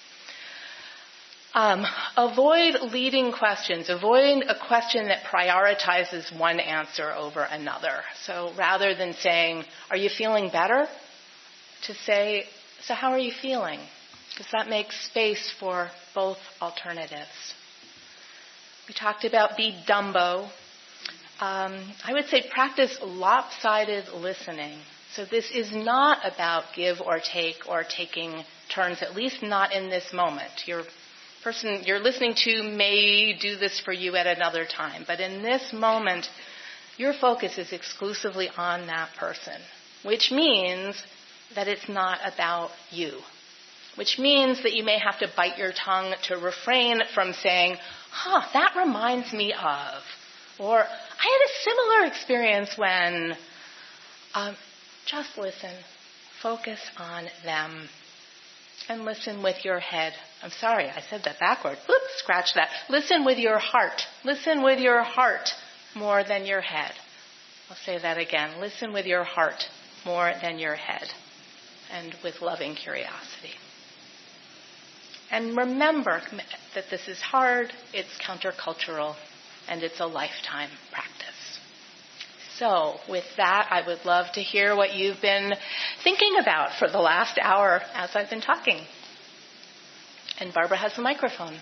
Avoid leading questions. Avoid a question that prioritizes one answer over another. So rather than saying, are you feeling better? To say, so how are you feeling? Because that makes space for both alternatives. We talked about be Dumbo. I would say practice lopsided listening. So this is not about give or take or taking turns, at least not in this moment. Your person you're listening to may do this for you at another time, but in this moment, your focus is exclusively on that person, which means that it's not about you. Which means that you may have to bite your tongue to refrain from saying, that reminds me of. Or, I had a similar experience when, just listen. Focus on them. And listen with your head. I'm sorry, I said that backward. Whoop, scratch that. Listen with your heart. Listen with your heart more than your head. I'll say that again. Listen with your heart more than your head. And with loving curiosity. And remember that this is hard, it's countercultural, and it's a lifetime practice. So, with that, I would love to hear what you've been thinking about for the last hour as I've been talking. And Barbara has the microphone.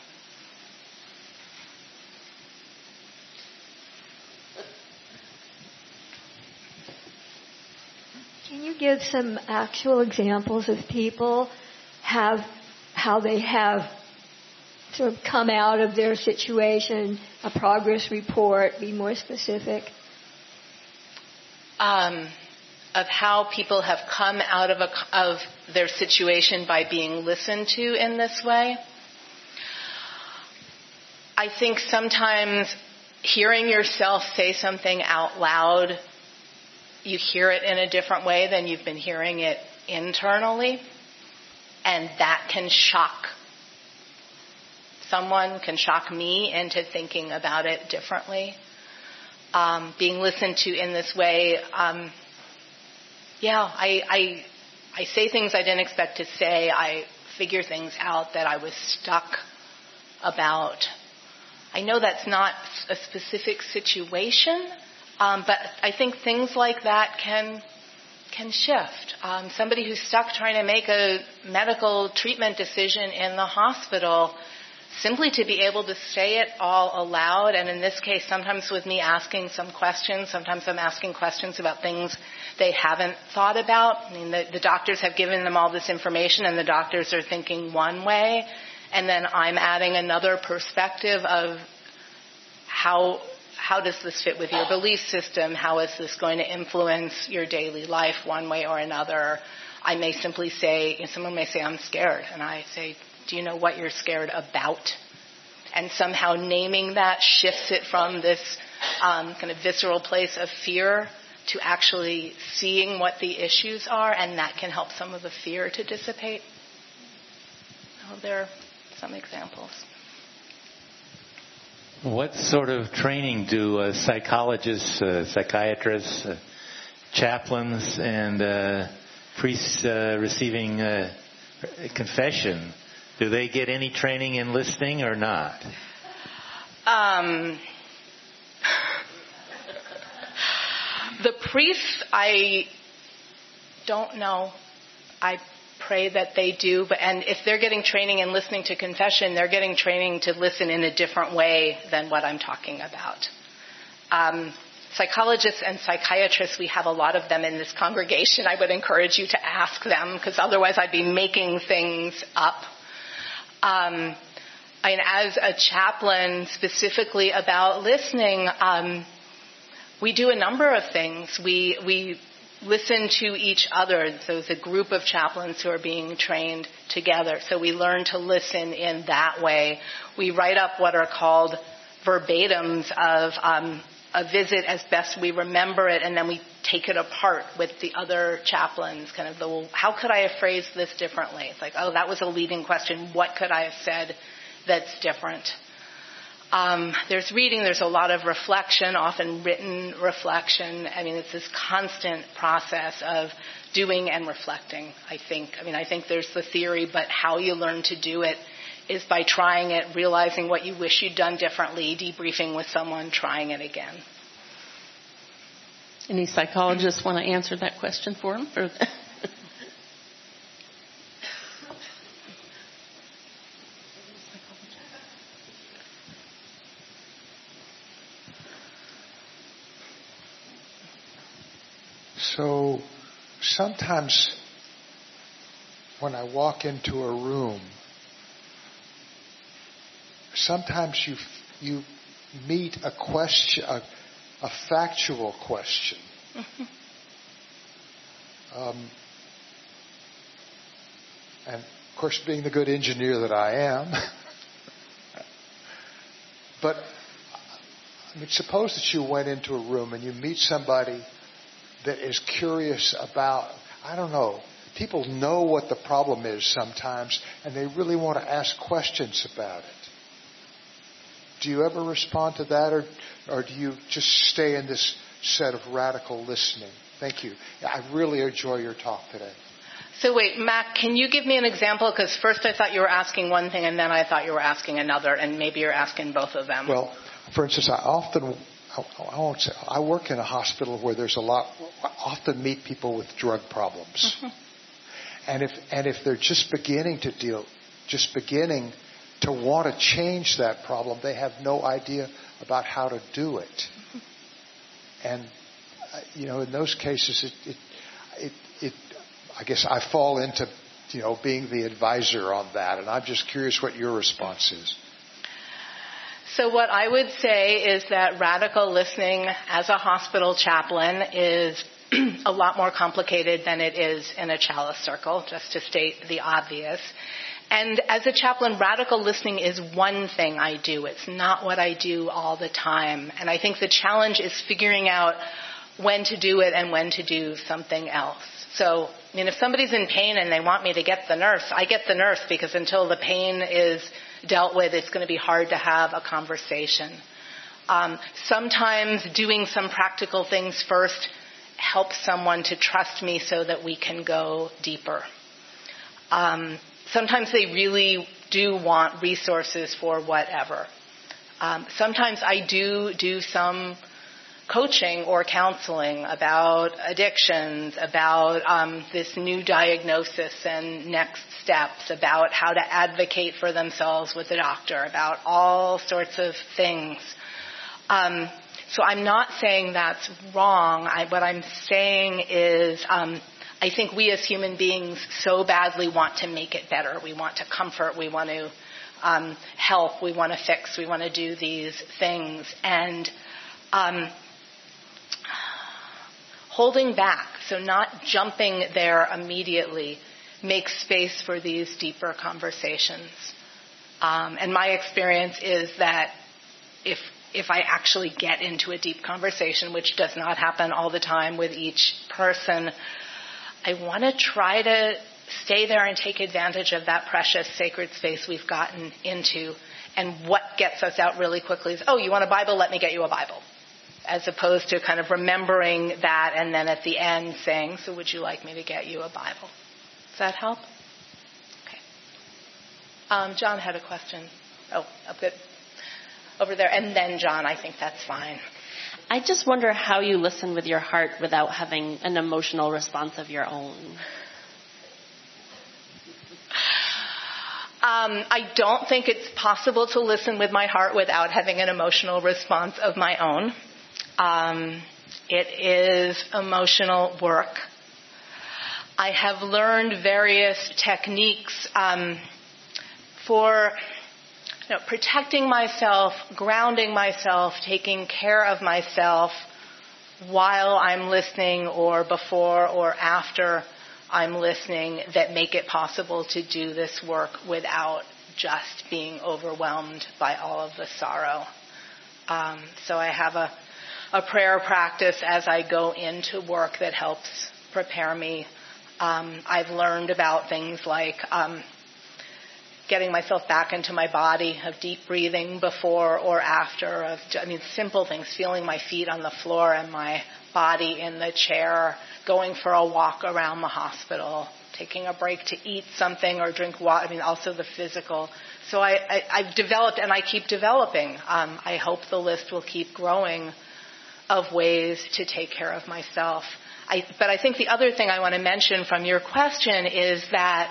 Can you give some actual examples of people how they have sort of come out of their situation, a progress report, be more specific? Of how people have come out of their situation by being listened to in this way. I think sometimes hearing yourself say something out loud, you hear it in a different way than you've been hearing it internally. And that can shock someone, can shock me into thinking about it differently. Being listened to in this way, I say things I didn't expect to say. I figure things out that I was stuck about. I know that's not a specific situation, but I think things like that can shift. Somebody who's stuck trying to make a medical treatment decision in the hospital, simply to be able to say it all aloud, and in this case, sometimes with me asking some questions, sometimes I'm asking questions about things they haven't thought about. I mean, the doctors have given them all this information, and the doctors are thinking one way, and then I'm adding another perspective of how does this fit with your belief system? How is this going to influence your daily life one way or another? I may simply say, someone may say, I'm scared. And I say, do you know what you're scared about? And somehow naming that shifts it from this kind of visceral place of fear to actually seeing what the issues are, and that can help some of the fear to dissipate. Well, there are some examples. What sort of training do psychologists, psychiatrists, chaplains, and priests receiving confession, do they get any training in listening or not? The priests, I don't know. I pray that they do, and if they're getting training in listening to confession, they're getting training to listen in a different way than what I'm talking about. Psychologists and psychiatrists, we have a lot of them in this congregation. I would encourage you to ask them, because otherwise I'd be making things up. And as a chaplain, specifically about listening, we do a number of things. We listen to each other. So it's a group of chaplains who are being trained together. So we learn to listen in that way. We write up what are called verbatims of a visit as best we remember it, and then we take it apart with the other chaplains, kind of how could I have phrased this differently? It's like, oh, that was a leading question. What could I have said that's different? There's reading, there's a lot of reflection, often written reflection. I mean, it's this constant process of doing and reflecting, I think. I think there's the theory, but how you learn to do it is by trying it, realizing what you wish you'd done differently, debriefing with someone, trying it again. Any psychologists want to answer that question for him? So sometimes when I walk into a room, sometimes you meet a question, a factual question. And of course, being the good engineer that I am, but suppose that you went into a room and you meet somebody that is curious about, I don't know, people know what the problem is sometimes, and they really want to ask questions about it. Do you ever respond to that, or do you just stay in this set of radical listening? Thank you. I really enjoy your talk today. So wait, Mac, can you give me an example? Because first I thought you were asking one thing, and then I thought you were asking another, and maybe you're asking both of them. Well, for instance, I work in a hospital where there's I often meet people with drug problems. Mm-hmm. And if they're just beginning to want to change that problem, they have no idea about how to do it. Mm-hmm. And, in those cases, I guess I fall into, being the advisor on that. And I'm just curious what your response is. So what I would say is that radical listening as a hospital chaplain is a lot more complicated than it is in a chalice circle, just to state the obvious. And as a chaplain, radical listening is one thing I do. It's not what I do all the time. And I think the challenge is figuring out when to do it and when to do something else. So, if somebody's in pain and they want me to get the nurse, I get the nurse, because until the pain is dealt with, it's going to be hard to have a conversation. Sometimes doing some practical things first helps someone to trust me so that we can go deeper. Sometimes they really do want resources for whatever. Sometimes I do some coaching or counseling about addictions, about this new diagnosis and next steps, about how to advocate for themselves with the doctor, about all sorts of things. So I'm not saying that's wrong. What I'm saying is I think we as human beings so badly want to make it better. We want to comfort. We want to help. We want to fix. We want to do these things. And holding back, so not jumping there immediately, makes space for these deeper conversations. And my experience is that if I actually get into a deep conversation, which does not happen all the time with each person, I want to try to stay there and take advantage of that precious sacred space we've gotten into. And what gets us out really quickly is, oh, you want a Bible? Let me get you a Bible. As opposed to kind of remembering that and then at the end saying, so would you like me to get you a Bible? Does that help? Okay. John had a question. Oh, good. Over there. And then John, I think that's fine. I just wonder how you listen with your heart without having an emotional response of your own. I don't think it's possible to listen with my heart without having an emotional response of my own. It is emotional work. I have learned various techniques for protecting myself, grounding myself, taking care of myself while I'm listening or before or after I'm listening that make it possible to do this work without just being overwhelmed by all of the sorrow. So I have a prayer practice as I go into work that helps prepare me. I've learned about things like getting myself back into my body, of deep breathing before or after, simple things, feeling my feet on the floor and my body in the chair, going for a walk around the hospital, taking a break to eat something or drink water, also the physical. So I've developed, and I keep developing. I hope the list will keep growing of ways to take care of myself. But I think the other thing I want to mention from your question is that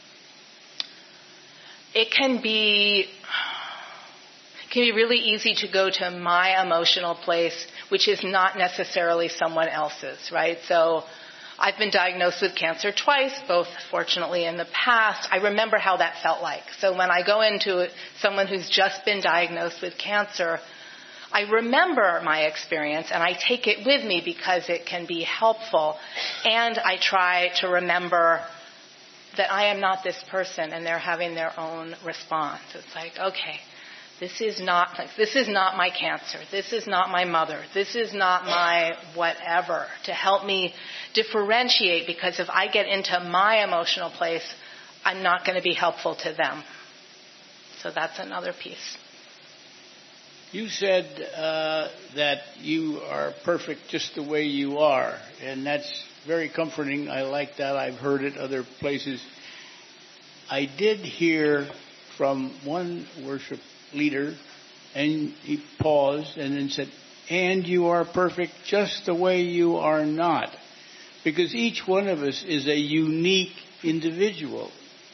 it can be really easy to go to my emotional place, which is not necessarily someone else's, right? So I've been diagnosed with cancer twice, both fortunately in the past. I remember how that felt like. So when I go into someone who's just been diagnosed with cancer, I remember my experience and I take it with me because it can be helpful. And I try to remember that I am not this person and they're having their own response. It's like, okay, this is not my cancer. This is not my mother. This is not my whatever. To help me differentiate, because if I get into my emotional place, I'm not going to be helpful to them. So that's another piece. You said that you are perfect just the way you are, and that's very comforting. I like that. I've heard it other places. I did hear from one worship leader, and he paused and then said, and you are perfect just the way you are not. Because each one of us is a unique individual.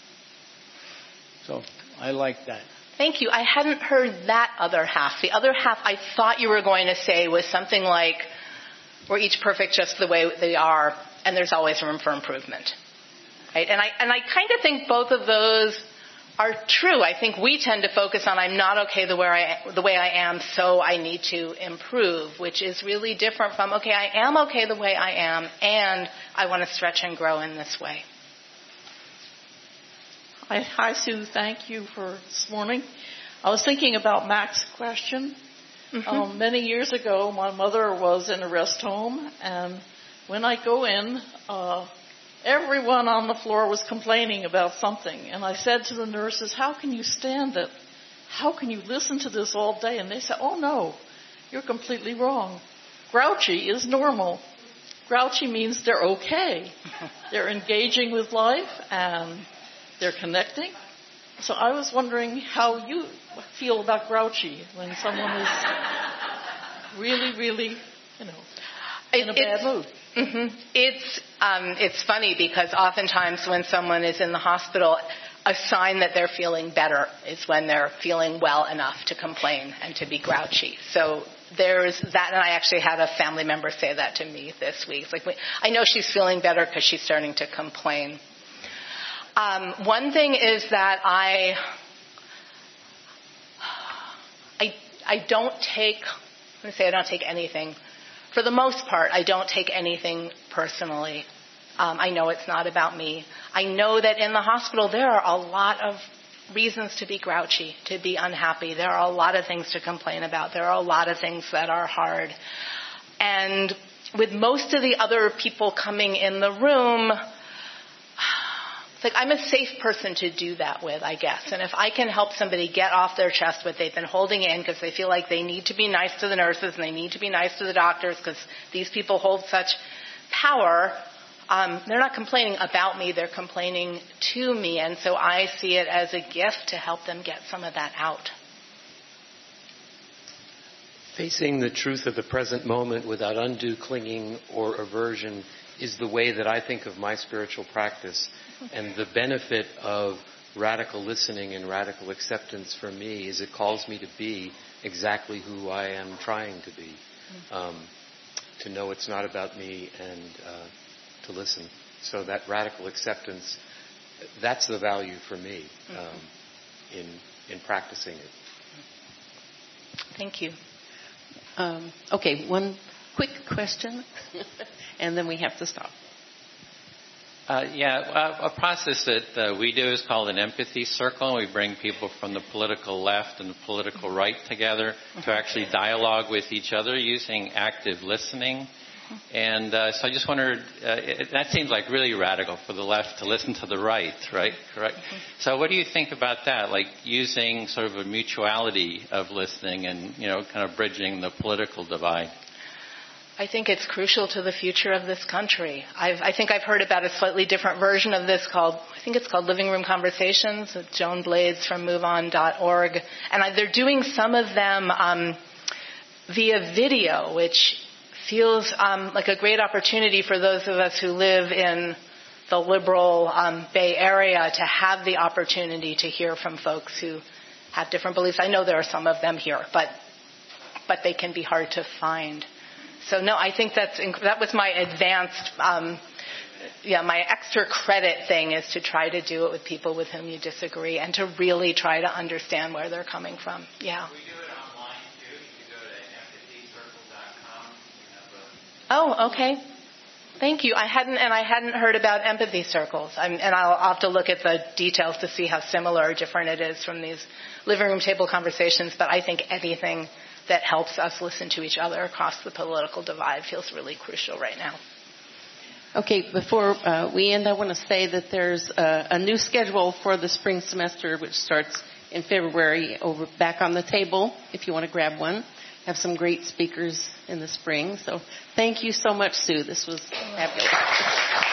So I like that. Thank you. I hadn't heard that other half. The other half I thought you were going to say was something like, we're each perfect just the way they are, and there's always room for improvement. Right? And I kind of think both of those are true. I think we tend to focus on, I'm not okay the way I am, so I need to improve, which is really different from, okay, I am okay the way I am, and I want to stretch and grow in this way. Hi, Sue. Thank you for this morning. I was thinking about Mac's question. Mm-hmm. Many years ago, my mother was in a rest home, and when I go in, everyone on the floor was complaining about something. And I said to the nurses, how can you stand it? How can you listen to this all day? And they said, oh, no, you're completely wrong. Grouchy is normal. Grouchy means they're okay. They're engaging with life, and they're connecting. So I was wondering how you feel about grouchy when someone is really, really, in a bad mood. Mm-hmm. It's funny because oftentimes when someone is in the hospital, a sign that they're feeling better is when they're feeling well enough to complain and to be grouchy. So there's that, and I actually had a family member say that to me this week. It's like, I know she's feeling better because she's starting to complain. One thing is that I don't take anything. For the most part, I don't take anything personally. I know it's not about me. I know that in the hospital there are a lot of reasons to be grouchy, to be unhappy. There are a lot of things to complain about. There are a lot of things that are hard. And with most of the other people coming in the room, it's like I'm a safe person to do that with, I guess. And if I can help somebody get off their chest what they've been holding in because they feel like they need to be nice to the nurses and they need to be nice to the doctors because these people hold such power, they're not complaining about me, they're complaining to me. And so I see it as a gift to help them get some of that out. Facing the truth of the present moment without undue clinging or aversion is the way that I think of my spiritual practice. And the benefit of radical listening and radical acceptance for me is it calls me to be exactly who I am trying to be. To know it's not about me and to listen. So that radical acceptance, that's the value for me in practicing it. Thank you. Okay, one quick question, and then we have to stop. A process that we do is called an empathy circle. We bring people from the political left and the political right together to actually dialogue with each other using active listening. And so I just wondered, that seems like really radical for the left to listen to the right, right? Correct? So what do you think about that, like using sort of a mutuality of listening and, kind of bridging the political divide? I think it's crucial to the future of this country. I think I've heard about a slightly different version of this called Living Room Conversations with Joan Blades from MoveOn.org. And they're doing some of them via video, which feels like a great opportunity for those of us who live in the liberal Bay Area to have the opportunity to hear from folks who have different beliefs. I know there are some of them here, but they can be hard to find. So no, I think that was my advanced, my extra credit thing is to try to do it with people with whom you disagree and to really try to understand where they're coming from. Yeah. We do it online too. You can go to empathicircle.com. Oh, okay. Thank you. I hadn't heard about empathy circles, and I'll have to look at the details to see how similar or different it is from these living room table conversations. But I think anything that helps us listen to each other across the political divide feels really crucial right now. Okay, before we end, I want to say that there's a new schedule for the spring semester, which starts in February, back on the table, if you want to grab one. Have some great speakers in the spring. So thank you so much, Sue. This was fabulous.